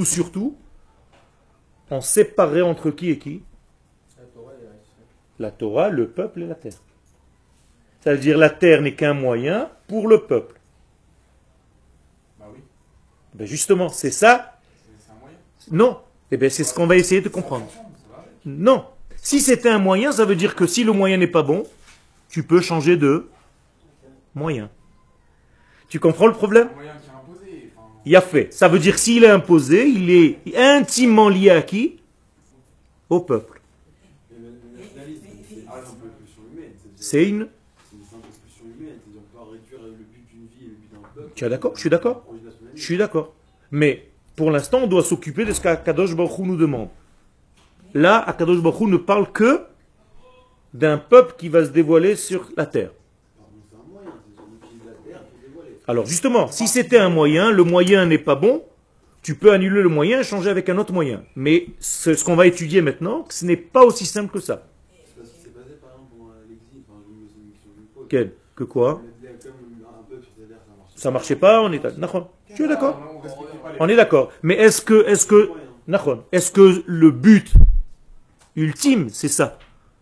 on séparait entre qui et qui? La Torah et Israël. La Torah, le peuple et la terre. C'est-à-dire la terre n'est qu'un moyen pour le peuple. Bah oui, Ben justement, c'est ça. c'est un moyen. Non. Eh bien, c'est ce qu'on va essayer de comprendre. Ça va avec. Non. Si c'était un moyen, ça veut dire que si le moyen n'est pas bon, tu peux changer de moyen. Tu comprends le problème? Un moyen qui est imposé. Enfin, Il a fait. Ça veut dire que s'il est imposé, il est intimement lié à qui? Au peuple. Et le nationalisme, c'est par exemple l'expulsion humaine. C'est une... C'est une simple expulsion humaine. C'est-à-dire on peut réduire le but d'une vie et le but d'un peuple. Tu es d'accord? Je suis d'accord. Projet nationaliste. Je suis d'accord. Mais pour l'instant, on doit s'occuper de ce qu'Akadosh Baruch Hu nous demande. Là, Akadosh Baruch Hu ne parle que d'un peuple qui va se dévoiler sur la terre. Alors, donc, c'est un moyen. C'est-à-dire on utilise la terre pour dévoiler. Alors justement, si c'était un moyen, le moyen n'est pas bon, Tu peux annuler le moyen et changer avec un autre moyen. Mais ce qu'on va étudier maintenant, ce n'est pas aussi simple que ça. C'est parce que c'est basé par exemple pour l'exil, enfin, c'est une question du pôle. Quel? Que quoi? Comme un peu sur ces ça marche. Ça marchait pas, on est d'accord. Je suis d'accord. On respectait pas les On est d'accord. Mais est-ce que le but ultime, c'est ça?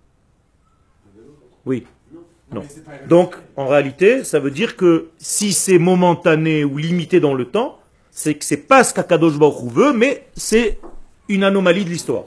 Oui. Non. Donc, en réalité, ça veut dire que si c'est momentané ou limité dans le temps, c'est que c'est pas ce qu'Akadosh Baruch Hu veut, mais c'est une anomalie de l'histoire.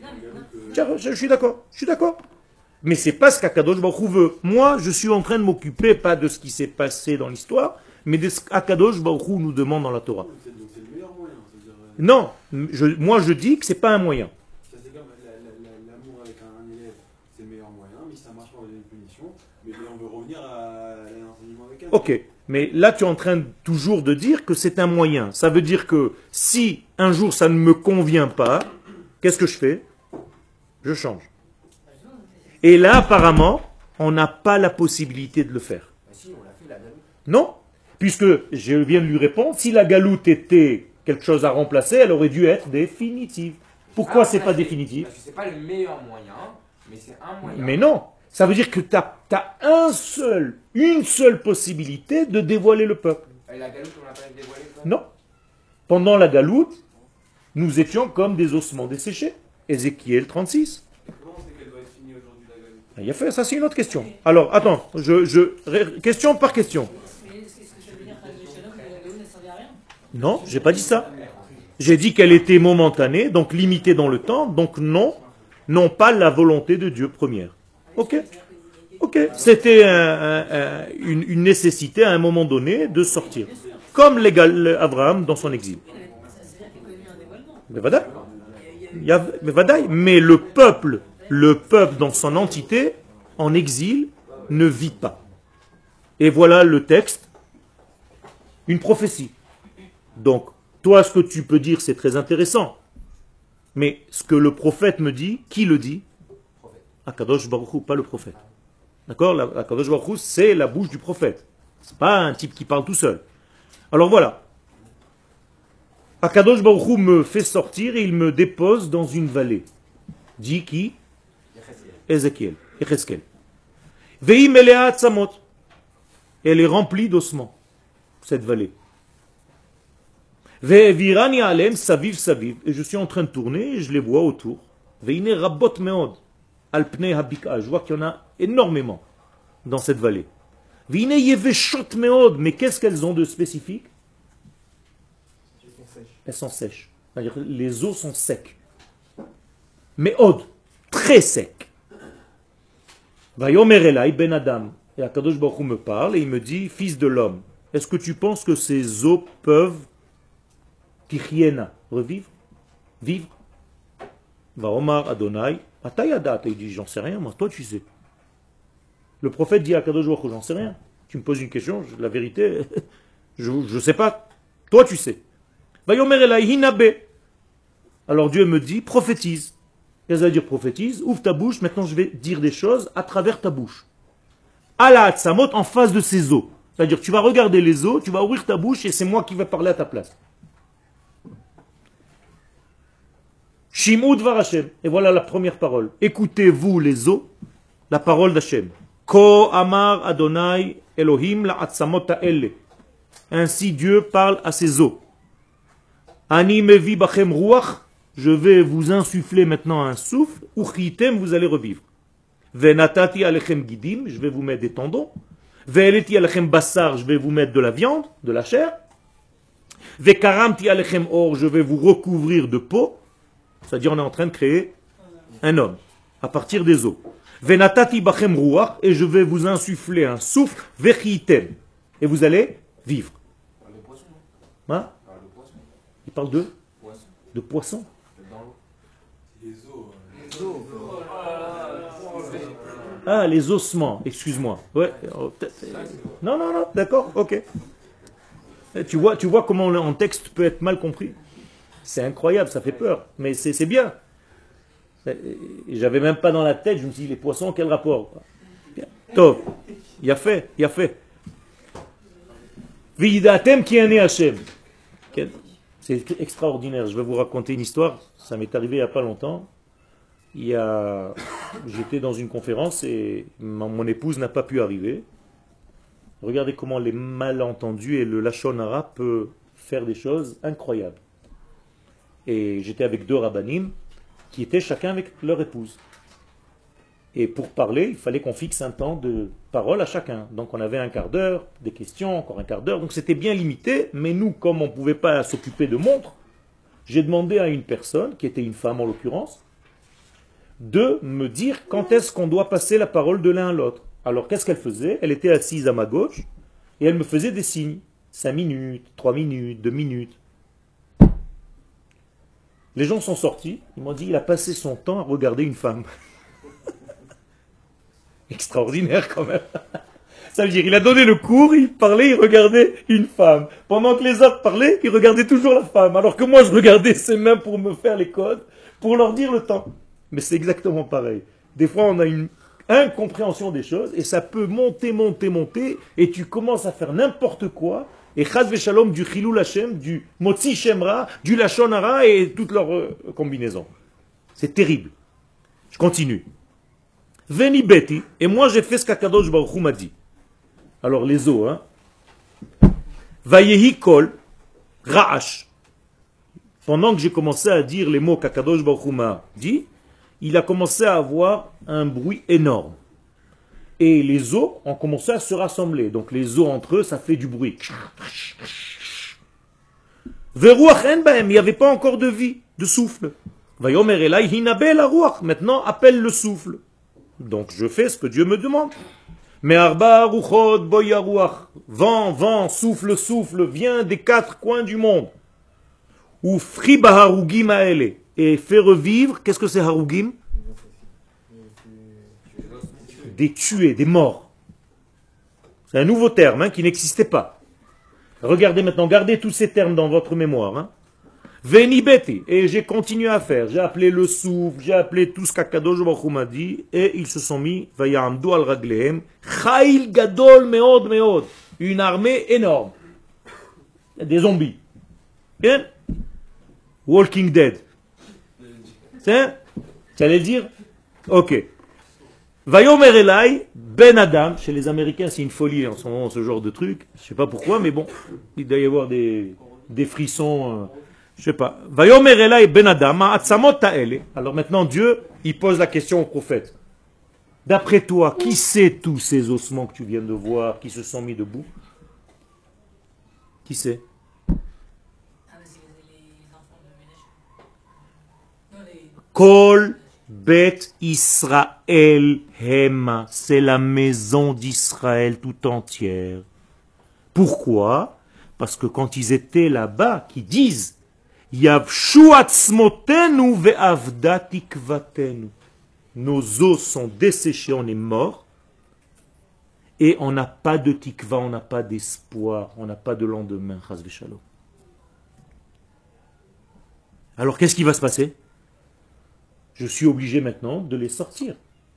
Je suis d'accord. Je suis d'accord. Mais c'est pas ce qu'Akadosh Baruch Hu veut. Moi, je suis en train de m'occuper pas de ce qui s'est passé dans l'histoire, mais de ce qu'Akadosh Baruch Hu nous demande dans la Torah. Donc c'est le meilleur moyen. Non, moi je dis que c'est pas un moyen. C'est comme l'amour avec un élève, c'est le meilleur moyen, mais si ça marche pas, on a une punition, mais on veut revenir à l'enseignement avec elle. Ok, mais là tu es en train toujours de dire que c'est un moyen. Ça veut dire que si un jour ça ne me convient pas, qu'est-ce que je fais? Je change. Et là apparemment, on n'a pas la possibilité de le faire. Bah si, on l'a fait la galoute. Non, puisque je viens de lui répondre, si la galoute était quelque chose à remplacer, elle aurait dû être définitive. Pourquoi c'est pas définitif? Parce que c'est pas le meilleur moyen, mais c'est un moyen. Mais non, ça veut dire que tu as une seule possibilité de dévoiler le peuple. Et la galoute, on l'a pas dévoilée quoi? Non. Pendant la galoute, nous étions comme des ossements desséchés. Ézéchiel 36. Comment c'est qu'elle doit être finie aujourd'hui la galoute? Il a fait, ça c'est une autre question. Alors, attends, question par question. Mais est-ce que ça veut dire que la Gaoule ne servait à rien? Non, j'ai pas dit ça. J'ai dit qu'elle était momentanée, donc limitée dans le temps, donc non pas la volonté de Dieu première. Ok. Ok, c'était une nécessité à un moment donné de sortir. Comme Abraham dans son exil. Ça veut dire qu'il y a connu un dévoilement. Mais vadaï. Mais vadaï. Mais le peuple dans son entité, en exil, ne vit pas. Et voilà le texte, une prophétie. Donc, toi, ce que tu peux dire, c'est très intéressant. Mais ce que le prophète me dit, qui le dit? Akadosh Baruch Hu, pas le prophète. D'accord? Akadosh Baruch Hu, c'est la bouche du prophète. C'est pas un type qui parle tout seul. Alors voilà. Akadosh Baruch Hu me fait sortir et il me dépose dans une vallée. Dit qui? Ézéchiel. Vehi melea atzamot. Elle est remplie d'ossements, cette vallée. Ve'virani alem saviv saviv. Et je suis en train de tourner et je les vois autour. Ve'ine rabot meod. Alpnei habika. Je vois qu'il y en a énormément dans cette vallée. Ve'ine yeveshot meod. Mais qu'est-ce qu'elles ont de spécifique? Elles sont sèches. C'est-à-dire que les os sont secs. Meod. Très secs. Vayomer elai ben adam. Et Akadosh Baruch Hu me parle et il me dit, fils de l'homme, est-ce que tu penses que ces os peuvent Tichiena, revivre, vivre? Va Omar Adonai, Atayada, il dit, j'en sais rien, moi, toi tu sais. Le prophète dit à Kadosh Baruch Hu, j'en sais rien. Tu me poses une question, la vérité, je ne sais pas, toi tu sais. Va Yomer Elai Hinabe. Alors Dieu me dit, prophétise. Qu'est-ce que ça veut dire prophétise? Ouvre ta bouche, maintenant je vais dire des choses à travers ta bouche. Ala Atsamot, en face de ces os. C'est-à-dire, tu vas regarder les os, tu vas ouvrir ta bouche et c'est moi qui vais parler à ta place. Shim'u dvar Hashem. Et voilà la première parole. Écoutez-vous les os, la parole d'Hashem. Ko amar Adonai Elohim la atzamot ha'ele. Ainsi Dieu parle à ses os. Ani mevi bachem ruach. Je vais vous insuffler maintenant un souffle. Uchitem, vous allez revivre. Venatati alechem gidim. Je vais vous mettre des tendons. Ve'eleti alechem bassar. Je vais vous mettre de la viande, de la chair. Ve'karamti alechem or. Je vais vous recouvrir de peau. C'est-à-dire on est en train de créer un homme à partir des os. Venatati bachem ruach, et je vais vous insuffler un souffle, vechitem, et vous allez vivre. Le poisson, Hein? le poisson. Il parle de Poisson. de poisson. Dans l'eau. Les os. Ah, les ossements, excuse-moi. Ouais. Non, d'accord, ok. Tu vois comment un texte peut être mal compris. C'est incroyable, ça fait peur, mais c'est bien. J'avais même pas dans la tête, je me suis dit, les poissons, quel rapport? Top, il a fait. Vidatem qui est né Hachem. C'est extraordinaire. Je vais vous raconter une histoire. Ça m'est arrivé il n'y a pas longtemps. J'étais dans une conférence et mon épouse n'a pas pu arriver. Regardez comment les malentendus et le lachon hara peut faire des choses incroyables. Et j'étais avec 2 rabbanim qui étaient chacun avec leur épouse. Et pour parler, il fallait qu'on fixe un temps de parole à chacun. Donc on avait un quart d'heure, des questions, encore un quart d'heure. Donc c'était bien limité, mais nous, comme on ne pouvait pas s'occuper de montres, j'ai demandé à une personne, qui était une femme en l'occurrence, de me dire quand est-ce qu'on doit passer la parole de l'un à l'autre. Alors qu'est-ce qu'elle faisait? Elle était assise à ma gauche et elle me faisait des signes. 5 minutes, 3 minutes, 2 minutes. Les gens sont sortis, ils m'ont dit il a passé son temps à regarder une femme. Extraordinaire quand même. Ça veut dire il a donné le cours, il parlait, il regardait une femme. Pendant que les autres parlaient, il regardait toujours la femme. Alors que moi je regardais ses mains pour me faire les codes, pour leur dire le temps. Mais c'est exactement pareil. Des fois on a une incompréhension des choses et ça peut monter et tu commences à faire n'importe quoi. Et chas v'shalom du chilul Hashem, du motzi shemra, du lachon hara et toutes leurs combinaisons. C'est terrible. Je continue. Veni beti, et moi j'ai fait ce qu'Akadosh Baruch Hu m'a dit. Alors les os, hein. Vayehi kol, ra'ash. Pendant que j'ai commencé à dire les mots qu'Akadosh Baruch Hu m'a dit, il a commencé à avoir un bruit énorme. Et les os ont commencé à se rassembler. Donc les os entre eux, ça fait du bruit. Veruach en bahem, il n'y avait pas encore de vie, de souffle. Vayomer elai hinabe la ruach. Maintenant, appelle le souffle. Donc je fais ce que Dieu me demande. Mais arba ruchot boya ruach. Vent, souffle, vient des 4 coins du monde. Ou friba harugim aele. Et fait revivre, qu'est-ce que c'est harugim? Des tués, des morts. C'est un nouveau terme qui n'existait pas. Regardez maintenant, gardez tous ces termes dans votre mémoire. Veni beti, et j'ai continué à faire. J'ai appelé le souffle, j'ai appelé tout ce qu'Akadosh Baruch Hu m'a dit, et ils se sont mis, vayamdu al raglehem, chayil gadol meod meod, une armée énorme. Des zombies. Bien? Walking Dead. C'est? Tu allais le dire? Ok. Vayomer elai, ben Adam, chez les Américains c'est une folie en ce moment ce genre de truc, je sais pas pourquoi mais bon, il doit y avoir des frissons, je sais pas. Vayomer elai ben Adam, atzamot ta'ele. Alors maintenant Dieu, il pose la question au prophète. D'après toi, qui c'est tous ces ossements que tu viens de voir, qui se sont mis debout? Qui c'est? Ah, mais c'est les enfants de Ménach. Non, les... Kol Bet Israël Hema, c'est la maison d'Israël tout entière. Pourquoi? Parce que quand ils étaient là-bas, qu'ils disent Yavshu atzmotenu ve'avda tikvatenu. Nos os sont desséchés, on est morts, et on n'a pas de tikva, on n'a pas d'espoir, on n'a pas de lendemain, chas v'shalom. Alors qu'est-ce qui va se passer? Je suis obligé maintenant de les sortir.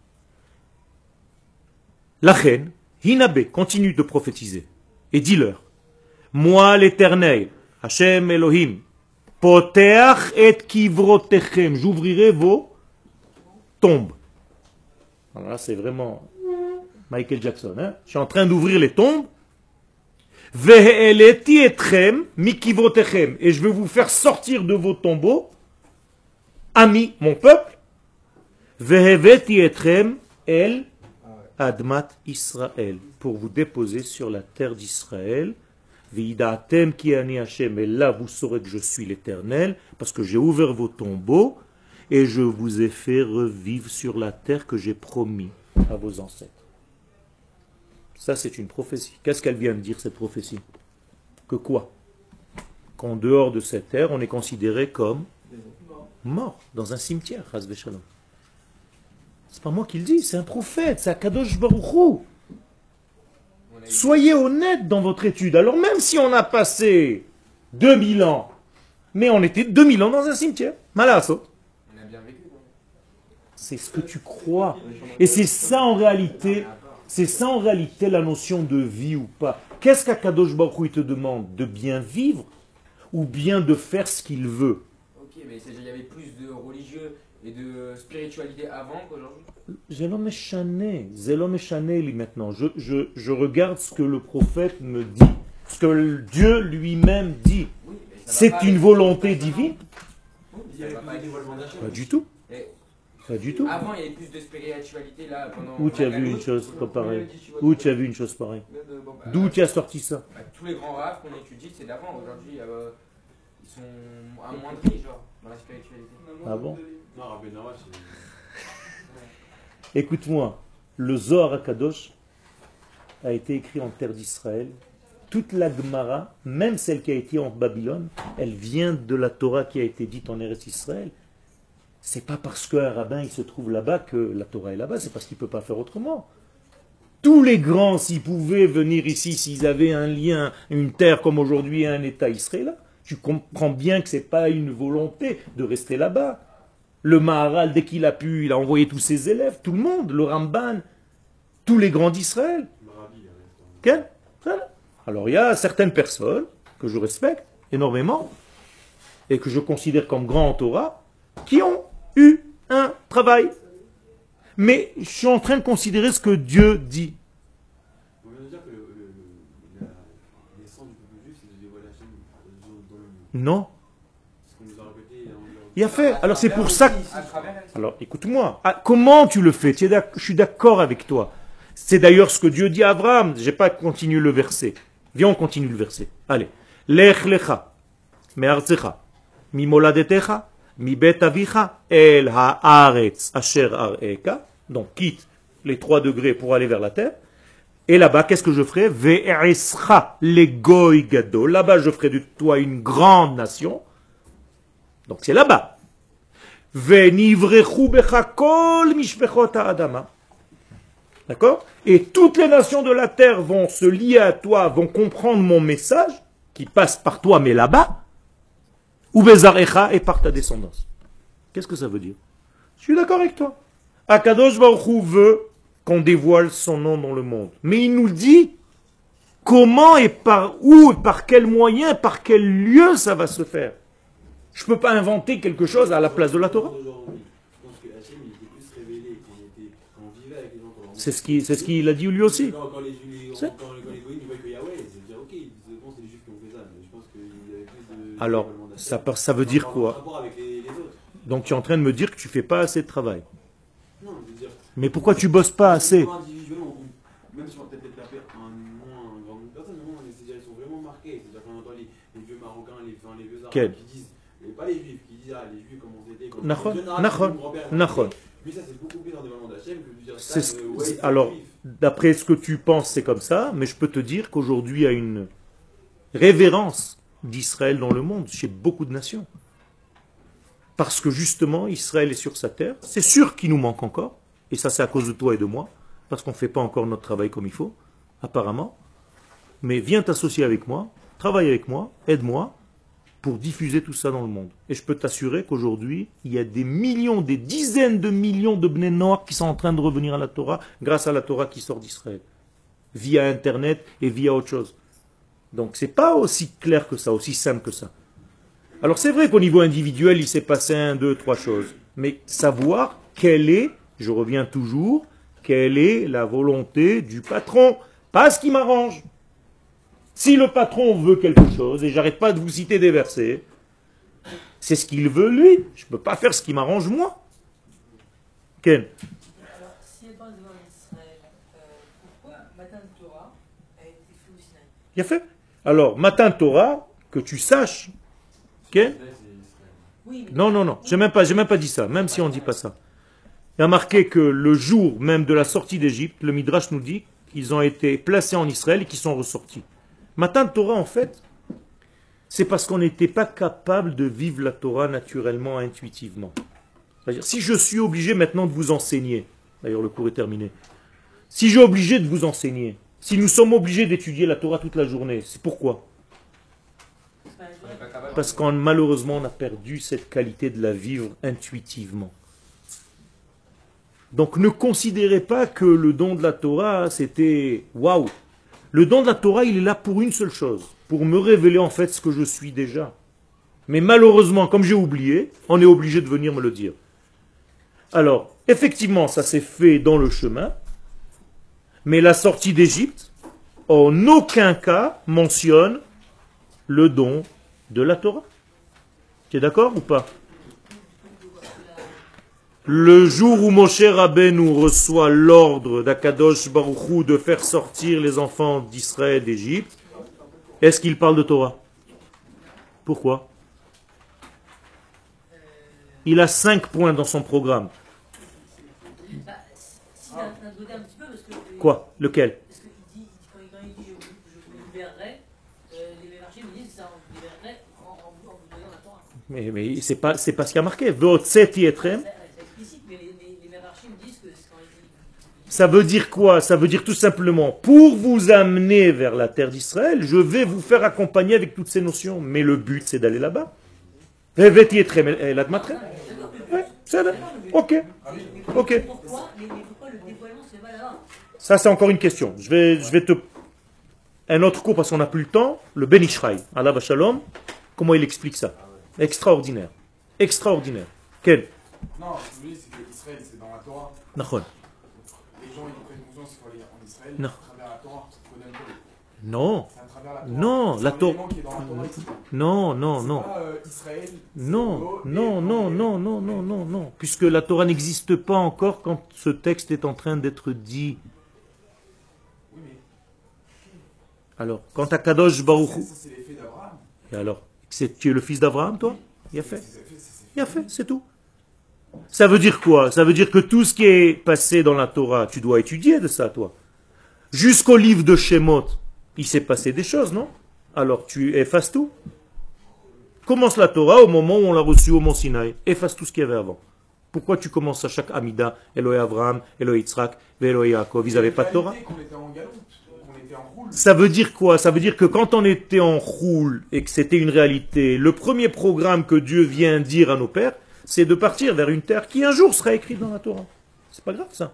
La reine, Hinabe, continue de prophétiser. Et dis-leur, moi l'Éternel, Hashem Elohim, Poteach et kivrotechem, j'ouvrirai vos tombes. Alors là, c'est vraiment Michael Jackson. Je suis en train d'ouvrir les tombes. Ve'eleti etchem mikivrotechem, et je vais vous faire sortir de vos tombeaux, amis, mon peuple, Veheveti etrem el admat Israël, pour vous déposer sur la terre d'Israël. Veidatem ki ani Hashem, et là vous saurez que je suis l'Éternel, parce que j'ai ouvert vos tombeaux et je vous ai fait revivre sur la terre que j'ai promis à vos ancêtres. Ça c'est une prophétie. Qu'est-ce qu'elle vient de dire cette prophétie? Que quoi? Qu'en dehors de cette terre, on est considéré comme mort dans un cimetière, chas v'shalom. C'est pas moi qui le dis, c'est un prophète, c'est Akadosh Baruch Hu. Soyez honnête dans votre étude. Alors même si on a passé 2000 ans, mais on était 2000 ans dans un cimetière. Malasso. On a bien vécu. C'est ce que tu crois. Et c'est ça en réalité la notion de vie ou pas. Qu'est-ce qu'Akadosh Baruch Hu te demande? De bien vivre ou bien de faire ce qu'il veut. Ok, mais c'est-à-dire qu'il y avait plus de religieux et de spiritualité avant qu'aujourd'hui. Zelo Meshane, lui maintenant. Je regarde ce que le prophète me dit, ce que Dieu lui-même dit. Oui, mais ça va C'est pas une avec- volonté divine? Oui, Il y ça avait va plus pas de avec- dévoilement d'Hachem. Pas du tout. Et Pas du tout. Avant, il y avait plus de spiritualité là pendant. Où tu as la vu une Galoute. chose comme pareille? Tu vois, Où tu as vu une chose pareille? Bon, bah, D'où tu as sorti ça? bah, tous les grands raves qu'on étudie, c'est d'avant. Aujourd'hui, ils sont amoindris, genre, dans la spiritualité. Ah bon? Non, Rabbi Nawa, c'est. Écoute-moi, le Zohar HaKadosh a été écrit en terre d'Israël. Toute la Gemara, même celle qui a été en Babylone, elle vient de la Torah qui a été dite en Eretz Israël. C'est pas parce qu'un rabbin il se trouve là-bas que la Torah est là-bas, c'est parce qu'il ne peut pas faire autrement. Tous les grands, s'ils pouvaient venir ici, s'ils avaient un lien, une terre comme aujourd'hui, un État israélien, tu comprends bien que ce n'est pas une volonté de rester là-bas. Le Maharal, dès qu'il a pu, il a envoyé tous ses élèves, tout le monde, le Ramban, tous les grands d'Israël. Rabbi, il reste. Quel? Voilà. Alors il y a certaines personnes que je respecte énormément et que je considère comme grands en Torah qui ont eu un travail. Mais je suis en train de considérer ce que Dieu dit. On vient de dire que la naissance du peuple juif, c'est de dévoiler Hachem dans le monde. Non. C'est ce qu'on nous a répété. Il a fait. Alors c'est pour ça que... À travers elle. Alors écoute-moi. Ah, comment tu le fais? Je suis d'accord avec toi. C'est d'ailleurs ce que Dieu dit à Abraham. Je n'ai pas continué le verset. Viens, on continue le verset. Allez. Lech lecha, me'artzecha, mi moladetecha, mi bet avicha, el haaretz asher areka. Donc quitte les 3 degrés pour aller vers la terre. Et là-bas, qu'est-ce que je ferai? Ve'escha le goy gadol. Là-bas, je ferai de toi une grande nation. Donc c'est là-bas. Ve'nivrechu becha kol mishpechot ha'adama. D'accord? Et toutes les nations de la terre vont se lier à toi, vont comprendre mon message, qui passe par toi, mais là-bas, ou bezarecha, et par ta descendance. Qu'est-ce que ça veut dire? Je suis d'accord avec toi. Akadosh Baruch Hu veut qu'on dévoile son nom dans le monde. Mais il nous dit comment et par où, par quel moyen, par quel lieu ça va se faire. Je ne peux pas inventer quelque chose à la place de la Torah. Aujourd'hui, je pense que Hachem il était plus révélé quand on vivait avec les gens. C'est ce qu'il a dit lui aussi. Quand les C'est- goïms ils voient que Yahweh, c'est dire ok, c'est bon, c'est les juifs qui ont fait ça. Mais je pense qu'il y avait plus de. Alors, dévoilement d'Hachem. ça veut dire Par quoi? rapport avec les autres. Donc tu es en train de me dire que tu fais pas assez de travail. Non, je veux dire. Mais pourquoi tu bosses pas assez? Individuellement, même si on va peut-être taper un moins grand nombre de personnes, mais moi, c'est-à-dire ils sont vraiment marqués. C'est-à-dire qu'on entend les vieux Marocains, les vieux Arabes Quel? qui disent, et pas les Juifs, qui disent ah les Juifs comment c'était. Quand Nachon, les jeunes Arabes, nachon, mon grand-père, nachon. Mais ça c'est beaucoup plus dans le développement d'Hachem que de dire ça. C'est ce que- alors, d'après ce que tu penses, c'est comme ça, mais je peux te dire qu'aujourd'hui, il y a une révérence d'Israël dans le monde, chez beaucoup de nations. Parce que justement, Israël est sur sa terre. C'est sûr qu'il nous manque encore, et ça c'est à cause de toi et de moi, parce qu'on ne fait pas encore notre travail comme il faut, apparemment. Mais viens t'associer avec moi, travaille avec moi, aide-moi, pour diffuser tout ça dans le monde. Et je peux t'assurer qu'aujourd'hui, il y a des millions, des dizaines de millions de Bnei Noach qui sont en train de revenir à la Torah, grâce à la Torah qui sort d'Israël, via Internet et via autre chose. Donc c'est pas aussi clair que ça, aussi simple que ça. Alors c'est vrai qu'au niveau individuel, il s'est passé 1, 2, 3 choses. Mais savoir quelle est, je reviens toujours, quelle est la volonté du patron, pas ce qui m'arrange. Si le patron veut quelque chose, et j'arrête pas de vous citer des versets, c'est ce qu'il veut lui. Je ne peux pas faire ce qui m'arrange moi. Ken? Alors, si elle parle devant Israël, pourquoi Matan Torah a été fait au Sinaï? Il a fait. Alors, matin Torah, que tu saches. Ken? Oui, mais Non, j'ai même pas dit ça, même si on ne dit pas ça. Il y a marqué que le jour même de la sortie d'Égypte, le Midrash nous dit qu'ils ont été placés en Israël et qu'ils sont ressortis. Matin Torah, en fait, c'est parce qu'on n'était pas capable de vivre la Torah naturellement, intuitivement. C'est-à-dire, si je suis obligé maintenant de vous enseigner, d'ailleurs le cours est terminé, si j'ai obligé de vous enseigner, si nous sommes obligés d'étudier la Torah toute la journée, c'est pourquoi? c'est pas On n'est pas capable. Parce qu'on malheureusement on a perdu cette qualité de la vivre intuitivement. Donc ne considérez pas que le don de la Torah c'était waouh. Le don de la Torah il est là pour une seule chose, pour me révéler en fait ce que je suis déjà. Mais malheureusement, comme j'ai oublié, on est obligé de venir me le dire. Alors, effectivement, ça s'est fait dans le chemin, mais la sortie d'Égypte, en aucun cas, mentionne le don de la Torah. Tu es d'accord ou pas? Le jour où Moshe Rabbeinu reçoit l'ordre d'Akadosh Baruch Hu de faire sortir les enfants d'Israël d'Égypte, est-ce qu'il parle de Torah? Pourquoi? Il a 5 points dans son programme. Bah, si d'un côté un petit peu, parce que. Quoi? Lequel? Parce qu'il dit, quand il dit je vous libérerai, les marchés me disent ça, on vous libérerait en vous donnant la Torah. Mais c'est pas ce qu'il y a marqué. Ve'otseti etrem. C'est explicite, mais les marchés me disent que quand il Ça veut dire quoi? Ça veut dire tout simplement, pour vous amener vers la terre d'Israël, je vais vous faire accompagner avec toutes ces notions. Mais le but, c'est d'aller là-bas. Ve'veti etrem el admatrem. Ouais, c'est là. Ok. Ok. pourquoi le dévoilement se fait pas là-bas? Ça, c'est encore une question. Je vais te... Un autre cours, parce qu'on n'a plus le temps. Le Ben Ishraï, Allah Shalom. Comment il explique ça? Extraordinaire. Extraordinaire. Quel? Non, ce que je veux dire, c'est que Israël, c'est dans la Torah. Nahon. Les gens, ils prennent conscience qu'il faut aller en Israël Non. à travers la Torah. C'est qu'on aime pas. Non. C'est à travers la Torah. Non, C'est la un Torah. élément qui est dans la Torah ici. Non, non, non. C'est pas, Israël, Non, c'est non, non, non, non, non, non, non. Puisque la Torah n'existe pas encore quand ce texte est en train d'être dit. Oui, mais Alors, quand Akadosh Baruch Hu... ça, c'est l'effet d'Abraham. Et alors, tu es le fils d'Abraham, toi? Il a fait. Il a fait, c'est tout. Ça veut dire quoi? Ça veut dire que tout ce qui est passé dans la Torah, tu dois étudier de ça, toi. Jusqu'au livre de Shemot, il s'est passé des choses, non? Alors tu effaces tout. Commence la Torah au moment où on l'a reçue au Mont Sinaï. Efface tout ce qu'il y avait avant. Pourquoi tu commences à chaque Amida, Eloé Abraham, Eloé Yitzhak, Eloé Yaakov? Ils n'avaient pas de Torah. Qu'on était en galoute, qu'on était en roule. Ça veut dire quoi? Ça veut dire que quand on était en roule et que c'était une réalité, le premier programme que Dieu vient dire à nos pères, c'est de partir vers une terre qui un jour sera écrite dans la Torah. C'est pas grave ça.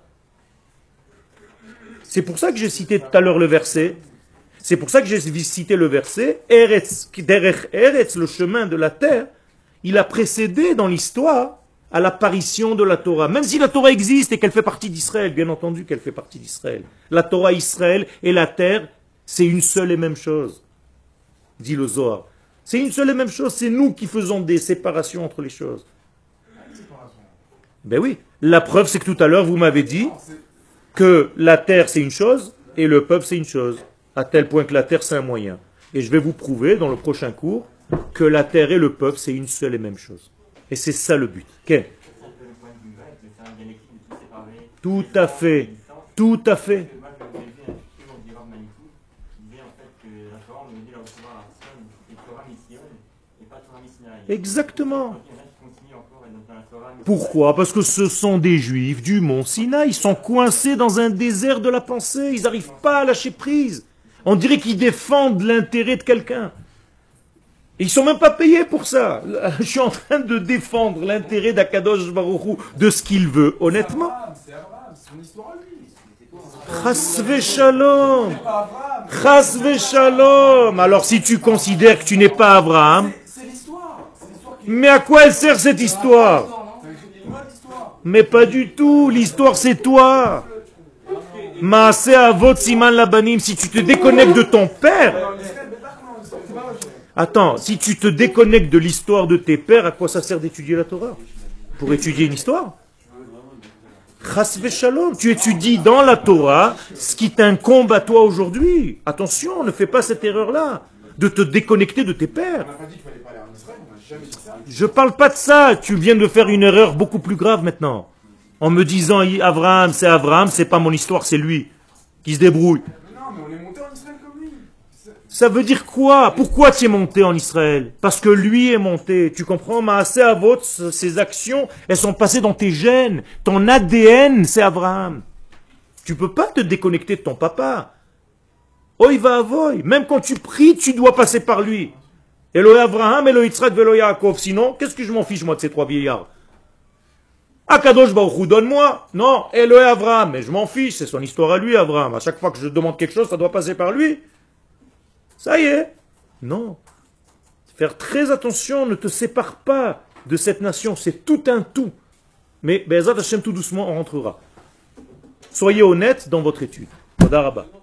C'est pour ça que j'ai cité tout à l'heure le verset. C'est pour ça que j'ai cité le verset Eretz, derech Eretz, le chemin de la terre. Il a précédé dans l'histoire à l'apparition de la Torah. Même si la Torah existe et qu'elle fait partie d'Israël, bien entendu qu'elle fait partie d'Israël. La Torah Israël et la terre, c'est une seule et même chose, dit le Zohar. C'est une seule et même chose, c'est nous qui faisons des séparations entre les choses. Ben oui, la preuve c'est que tout à l'heure vous m'avez dit que la terre c'est une chose et le peuple c'est une chose, à tel point que la terre c'est un moyen. Et je vais vous prouver dans le prochain cours que la terre et le peuple c'est une seule et même chose. Et c'est ça le but. Ken? Tout à fait, tout à fait. Exactement. Pourquoi? Parce que ce sont des juifs du mont Sinaï. Ils sont coincés dans un désert de la pensée. Ils n'arrivent pas à lâcher prise. On dirait qu'ils défendent l'intérêt de quelqu'un. Et ils ne sont même pas payés pour ça. Je suis en train de défendre l'intérêt d'Akadosh Baruch Hu, de ce qu'il veut, honnêtement. C'est Abraham, c'est son histoire à lui. Chas v'shalom. Chas v'shalom. Alors si tu considères que tu n'es pas Abraham, C'est l'histoire. C'est l'histoire qui mais à quoi elle sert cette histoire? est moi l'histoire. Mais pas du tout, l'histoire c'est toi. Maaseh avot siman labanim, si tu te déconnectes de ton père. Attends, si tu te déconnectes de l'histoire de tes pères, à quoi ça sert d'étudier la Torah? Pour étudier une histoire? Chas v'shalom, tu étudies dans la Torah ce qui t'incombe à toi aujourd'hui. Attention, ne fais pas cette erreur-là, de te déconnecter de tes pères. On n'a pas dit qu'il fallait pas aller en Israël, on n'a jamais dit ça. Je parle pas de ça, tu viens de faire une erreur beaucoup plus grave maintenant. En me disant Abraham, c'est pas mon histoire, c'est lui qui se débrouille. Non, mais on est monté en Israël comme lui. Ça veut dire quoi? Pourquoi tu es monté en Israël? Parce que lui est monté. Tu comprends? Maaseh avot, ses actions, elles sont passées dans tes gènes. Ton ADN, c'est Abraham. Tu peux pas te déconnecter de ton papa. Oy va avoy. Même quand tu pries, tu dois passer par lui. Eloé Abraham, Eloé Yitzhak, Eloé Yaakov. Sinon, qu'est-ce que je m'en fiche, moi, de ces trois vieillards? Akadosh Baruch Hu, donne-moi. Non, Eloé Abraham. Mais je m'en fiche, c'est son histoire à lui, Abraham. À chaque fois que je demande quelque chose, ça doit passer par lui. Ça y est. Non. Faire très attention, ne te sépare pas de cette nation, c'est tout un tout. Mais Be'ezrat Hashem, tout doucement, on rentrera. Soyez honnête dans votre étude. Toda Rabba.